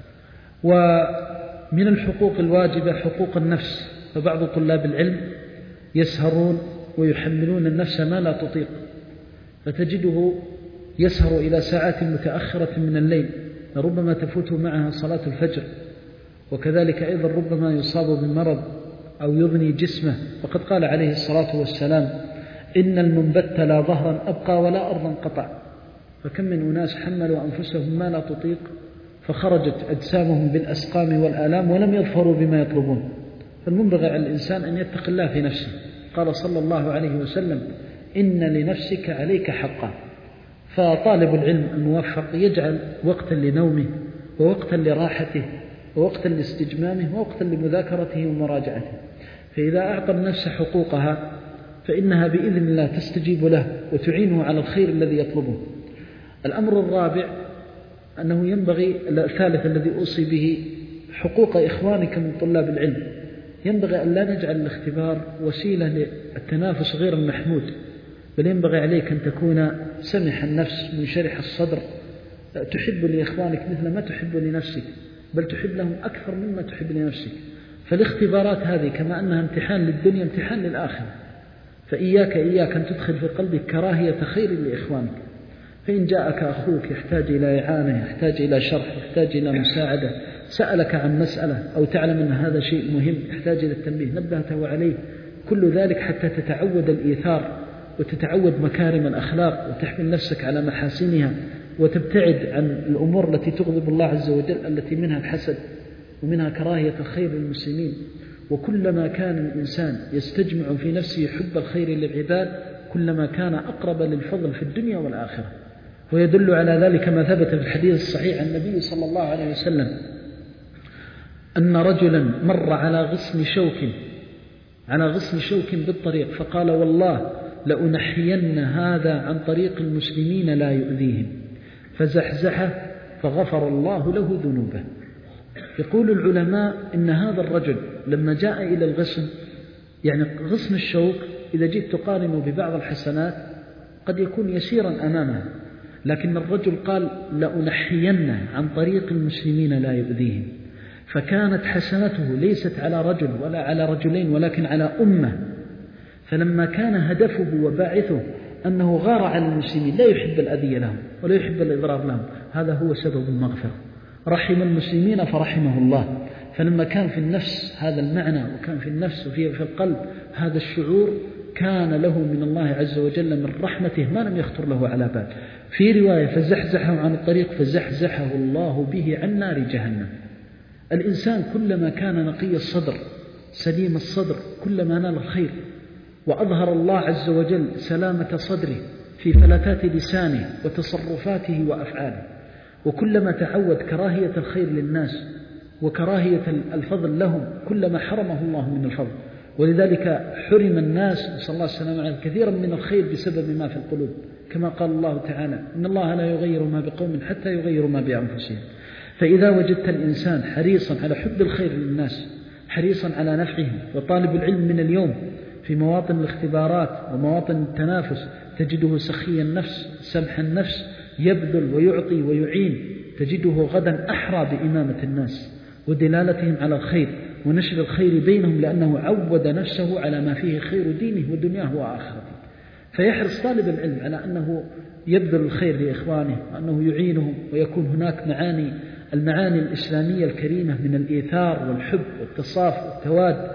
S2: ومن الحقوق الواجبة حقوق النفس، فبعض طلاب العلم يسهرون ويحملون النفس ما لا تطيق، فتجده يسهر إلى ساعات متأخرة من الليل، ربما تفوت معها صلاة الفجر، وكذلك أيضا ربما يصاب بمرض أو يضني جسمه، وقد قال عليه الصلاة والسلام: إن المنبت لا ظهرا أبقى ولا أرضا قطع. فكم من أناس حملوا أنفسهم ما لا تطيق فخرجت أجسامهم بالأسقام والآلام ولم يظفروا بما يطلبون. فالمنبغي على الإنسان أن يتقي الله في نفسه. قال صلى الله عليه وسلم: إن لنفسك عليك حقا. فطالب العلم الموفق يجعل وقتا لنومه ووقتا لراحته ووقتا لاستجمامه ووقتا لمذاكرته ومراجعته، فإذا أعطى النفس حقوقها فإنها بإذن الله تستجيب له وتعينه على الخير الذي يطلبه. الأمر الرابع أنه ينبغي، الثالث الذي أوصي به، حقوق إخوانك من طلاب العلم. ينبغي أن لا نجعل الاختبار وسيلة للتنافس غير المحمود، بل ينبغي عليك أن تكون سمح النفس منشرح الصدر تحب لإخوانك مثل ما تحب لنفسك، بل تحب لهم أكثر مما تحب لنفسك. فالاختبارات هذه كما أنها امتحان للدنيا امتحان للآخرة، فإياك أن تدخل في قلبك كراهية خير لإخوانك. فإن جاءك أخوك يحتاج إلى إعانة، يحتاج إلى شرح، يحتاج إلى مساعدة، سألك عن مسألة أو تعلم أن هذا شيء مهم يحتاج إلى التنبيه، نبهته عليه، كل ذلك حتى تتعود الإيثار وتتعود مكارم الأخلاق وتحمل نفسك على محاسنها وتبتعد عن الأمور التي تغضب الله عز وجل التي منها الحسد ومنها كراهية الخير للمسلمين. وكلما كان الإنسان يستجمع في نفسه حب الخير للعباد كلما كان أقرب للفضل في الدنيا والآخرة. ويدل على ذلك ما ثبت في الحديث الصحيح عن النبي صلى الله عليه وسلم أن رجلا مر على غصن شوك بالطريق فقال والله لأنحين هذا عن طريق المسلمين لا يؤذيهم، فزحزحه فغفر الله له ذنوبه. يقول العلماء إن هذا الرجل لما جاء إلى الغصن، يعني غصن الشوك إذا جئت تقارنه ببعض الحسنات قد يكون يسيرا أمامه، لكن الرجل قال لأنحين عن طريق المسلمين لا يؤذيهم، فكانت حسنته ليست على رجل ولا على رجلين ولكن على أمة. فلما كان هدفه وباعثه أنه غار على المسلمين لا يحب الأذية لهم ولا يحب الإضرار لهم، هذا هو سبب المغفرة. رحم المسلمين فرحمه الله. فلما كان في النفس هذا المعنى وكان في النفس وفي القلب هذا الشعور كان له من الله عز وجل من رحمته ما لم يخطر له على بال. في رواية فزحزحه عن الطريق فزحزحه الله به عن نار جهنم. الإنسان كلما كان نقي الصدر سليم الصدر كلما نال الخير، وأظهر الله عز وجل سلامة صدره في فلتات لسانه وتصرفاته وأفعاله، وكلما تعود كراهية الخير للناس وكراهية الفضل لهم كلما حرمه الله من الفضل. ولذلك حرم الناس نسأل الله السلامة عليه كثيرا من الخير بسبب ما في القلوب، كما قال الله تعالى إن الله لا يغير ما بقوم حتى يغيروا ما بأنفسهم. فإذا وجدت الإنسان حريصا على حب الخير للناس، حريصا على نفعهم، وطالب العلم من اليوم في مواطن الاختبارات ومواطن التنافس تجده سخي النفس سمح النفس يبذل ويعطي ويعين، تجده غدا أحرى بإمامة الناس ودلالتهم على الخير ونشر الخير بينهم، لأنه عود نفسه على ما فيه خير دينه ودنياه وآخرته. فيحرص طالب العلم على أنه يبذل الخير لإخوانه وأنه يعينهم، ويكون هناك المعاني الإسلامية الكريمة من الإيثار والحب والتصاف والتواد.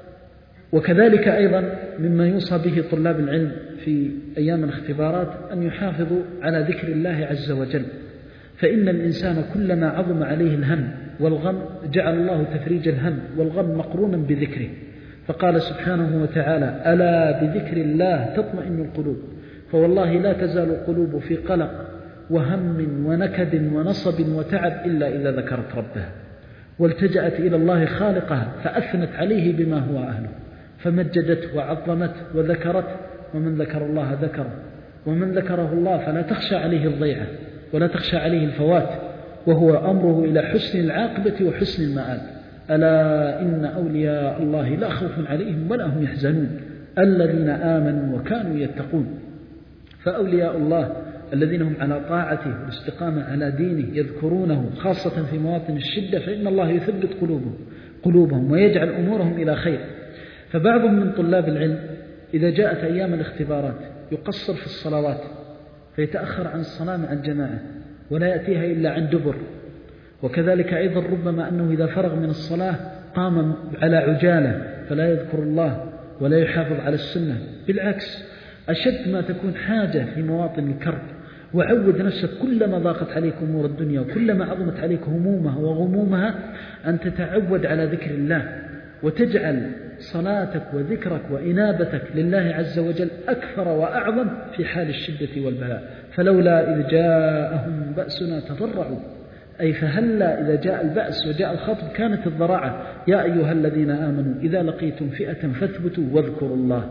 S2: وكذلك أيضا مما يوصى به طلاب العلم في أيام الاختبارات أن يحافظوا على ذكر الله عز وجل، فإن الإنسان كلما عظم عليه الهم والغم جعل الله تفريج الهم والغم مقرونا بذكره. فقال سبحانه وتعالى ألا بذكر الله تطمئن القلوب، فوالله لا تزال القلوب في قلق وهم ونكد ونصب وتعب إلا إذا ذكرت ربها والتجأت إلى الله خالقها فأثنت عليه بما هو أهله، فمجدته وعظمته وذكرته. ومن ذكر الله ذكره، ومن ذكره الله فلا تخشى عليه الضيعة ولا تخشى عليه الفوات، وهو أمره إلى حسن العاقبة وحسن المآل. ألا إن أولياء الله لا خوف عليهم ولا هم يحزنون الذين آمنوا وكانوا يتقون. فأولياء الله الذين هم على طاعته والاستقامة على دينه يذكرونه خاصة في مواطن الشدة، فإن الله يثبت قلوبهم ويجعل أمورهم إلى خير. فبعض من طلاب العلم إذا جاءت أيام الاختبارات يقصر في الصلوات فيتأخر عن الصلاة مع الجماعة ولا يأتيها إلا عن دبر. وكذلك أيضا ربما أنه إذا فرغ من الصلاة قام على عجالة فلا يذكر الله ولا يحافظ على السنة. بالعكس أشد ما تكون حاجة في مواطن الكرب، وعود نفسك كلما ضاقت عليك أمور الدنيا وكلما عظمت عليك همومها وغمومها أن تتعود على ذكر الله، وتجعل صلاتك وذكرك وإنابتك لله عز وجل أكثر وأعظم في حال الشدة والبلاء. فلولا إذ جاءهم بأسنا تضرعوا، أي فهلا إذا جاء البأس وجاء الخطب كانت الضراعة. يا أيها الذين آمنوا إذا لقيتم فئة فاثبتوا واذكروا الله.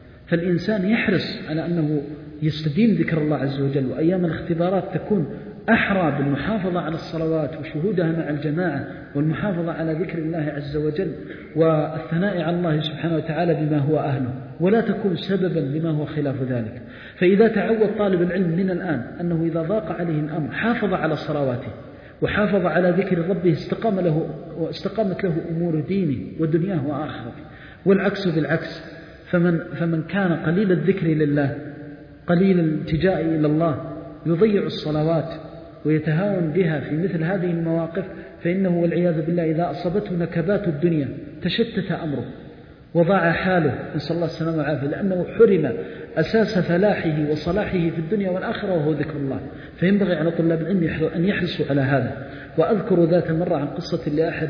S2: فالإنسان يحرص على أنه يستدين ذكر الله عز وجل، وأيام الاختبارات تكون أحرى بالمحافظة على الصلوات وشهودها مع الجماعة والمحافظة على ذكر الله عز وجل والثناء على الله سبحانه وتعالى بما هو أهله، ولا تكون سببا لما هو خلاف ذلك. فإذا تعود طالب العلم من الآن أنه إذا ضاق عليه الأمر حافظ على صلواته وحافظ على ذكر ربه واستقامت له أمور دينه ودنياه وآخرته، والعكس بالعكس. فمن كان قليل الذكر لله قليل الالتجاء إلى الله يضيع الصلوات ويتهاون بها في مثل هذه المواقف، فإنه والعياذ بالله إذا أصابته نكبات الدنيا تشتت أمره وضاع حاله، نسأل الله السلامة والعافية، لأنه حرم أساس فلاحه وصلاحه في الدنيا والآخرة وهو ذكر الله. فينبغي على طلاب العلم أن يحرصوا على هذا. وأذكر ذات مرة عن قصة لأحد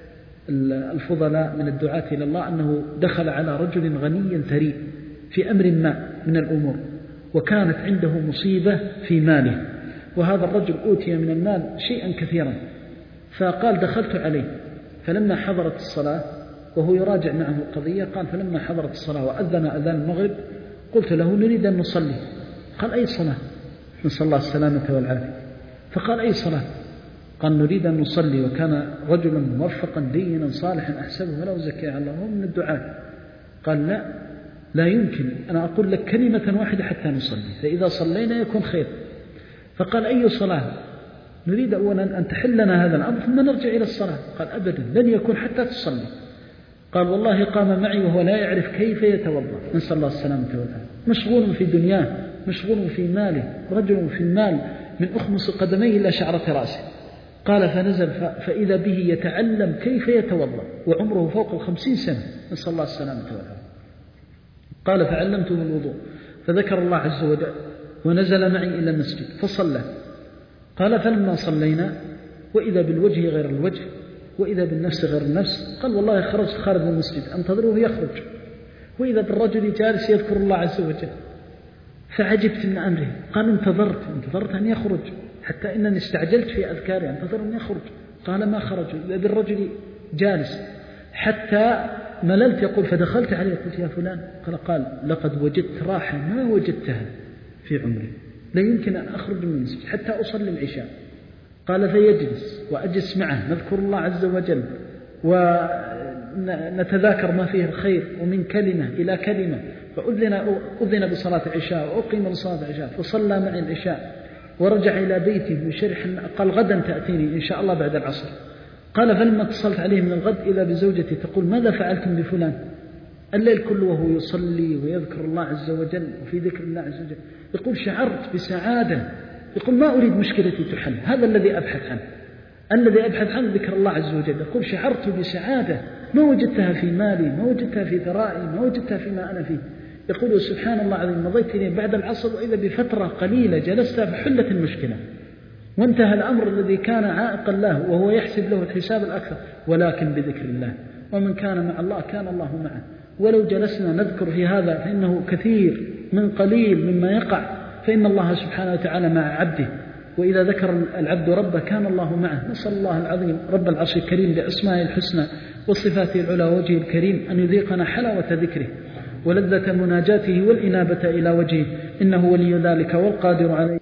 S2: الفضلاء من الدعاة إلى الله أنه دخل على رجل غني ثري في أمر ما من الأمور، وكانت عنده مصيبة في ماله، وهذا الرجل أوتي من المال شيئا كثيرا. فقال دخلت عليه فلما حضرت الصلاة وهو يراجع معه القضية، قال فلما حضرت الصلاة وأذن أذان المغرب قلت له نريد أن نصلي. قال أي صلاة؟ نسأل الله السلامة والعافية. فقال أي صلاة؟ قال نريد أن نصلي. وكان رجلا موفقا دينا صالحا أحسبه ولا أزكي على الله، هو من الدعاء. قال لا يمكن، أنا أقول لك كلمة واحدة حتى نصلي، فإذا صلينا يكون خير. فقال أي صلاة؟ نريد أولا أن تحلنا هذا الأمر ثم نرجع إلى الصلاة. قال أبدا لن يكون حتى تصلي. قال والله قام معي وهو لا يعرف كيف يتوضأ، نسأل الله السلامة والعافية، مشغول في دنياه، مشغول في ماله، رجل في المال من أخمص قدميه إلى شعرة رأسه. قال فنزل فإذا به يتعلم كيف يتوضأ وعمره فوق 50 سنة، نسأل الله السلامة والعافية. قال فعلمته الوضوء فذكر الله عز وجل ونزل معي إلى المسجد فصلى. قال فلما صلينا وإذا بالوجه غير الوجه وإذا بالنفس غير النفس. قال والله خرجت خارج المسجد أنتظره يخرج، وإذا بالرجل جالس يذكر الله عز وجل، فعجبت من أمره. قال انتظرت أن يخرج حتى إنني استعجلت في أذكاري أنتظر أن يخرج. قال ما خرج، إذا بالرجل جالس حتى مللت. يقول فدخلت عليه قلت يا فلان. قال لقد وجدت راحة ما وجدتها في عمري، لا يمكن أن أخرج من المسجد حتى أصلي العشاء. قال فيجلس وأجلس معه نذكر الله عز وجل ونتذاكر ما فيه الخير ومن كلمة إلى كلمة. فأذن بصلاة العشاء وأقيم بصلاة العشاء فصلى معي العشاء ورجع إلى بيته بشرح. قال غدا تأتيني إن شاء الله بعد العصر. قال فلما اتصلت عليه من الغد إذا بزوجتي تقول ماذا فعلتم بفلان؟ الليل كله وهو يصلي ويذكر الله عز وجل وفي ذكر الله عز وجل. يقول شعرت بسعادة، يقول ما أريد مشكلتي تحل، هذا الذي أبحث عنه ذكر الله عز وجل. يقول شعرت بسعادة ما وجدتها في مالي، ما وجدتها في ثرائي، ما وجدتها فيما أنا فيه. يقول سبحان الله العظيم مضيت إليه بعد العصر وإذا بفترة قليلة جلست فحلت المشكلة وانتهى الأمر الذي كان عائقا له وهو يحسب له الحساب الأكثر، ولكن بذكر الله. ومن كان مع الله كان الله معه. ولو جلسنا نذكر في هذا فإنه كثير من قليل مما يقع، فإن الله سبحانه وتعالى مع عبده، وإذا ذكر العبد ربه كان الله معه. نسأل الله العظيم رب العرش الكريم بأسمائه الحسنى وصفاته العلى وجهه الكريم أن يذيقنا حلاوة ذكره ولذة مناجاته والإنابة إلى وجهه، إنه ولي ذلك والقادر عليه.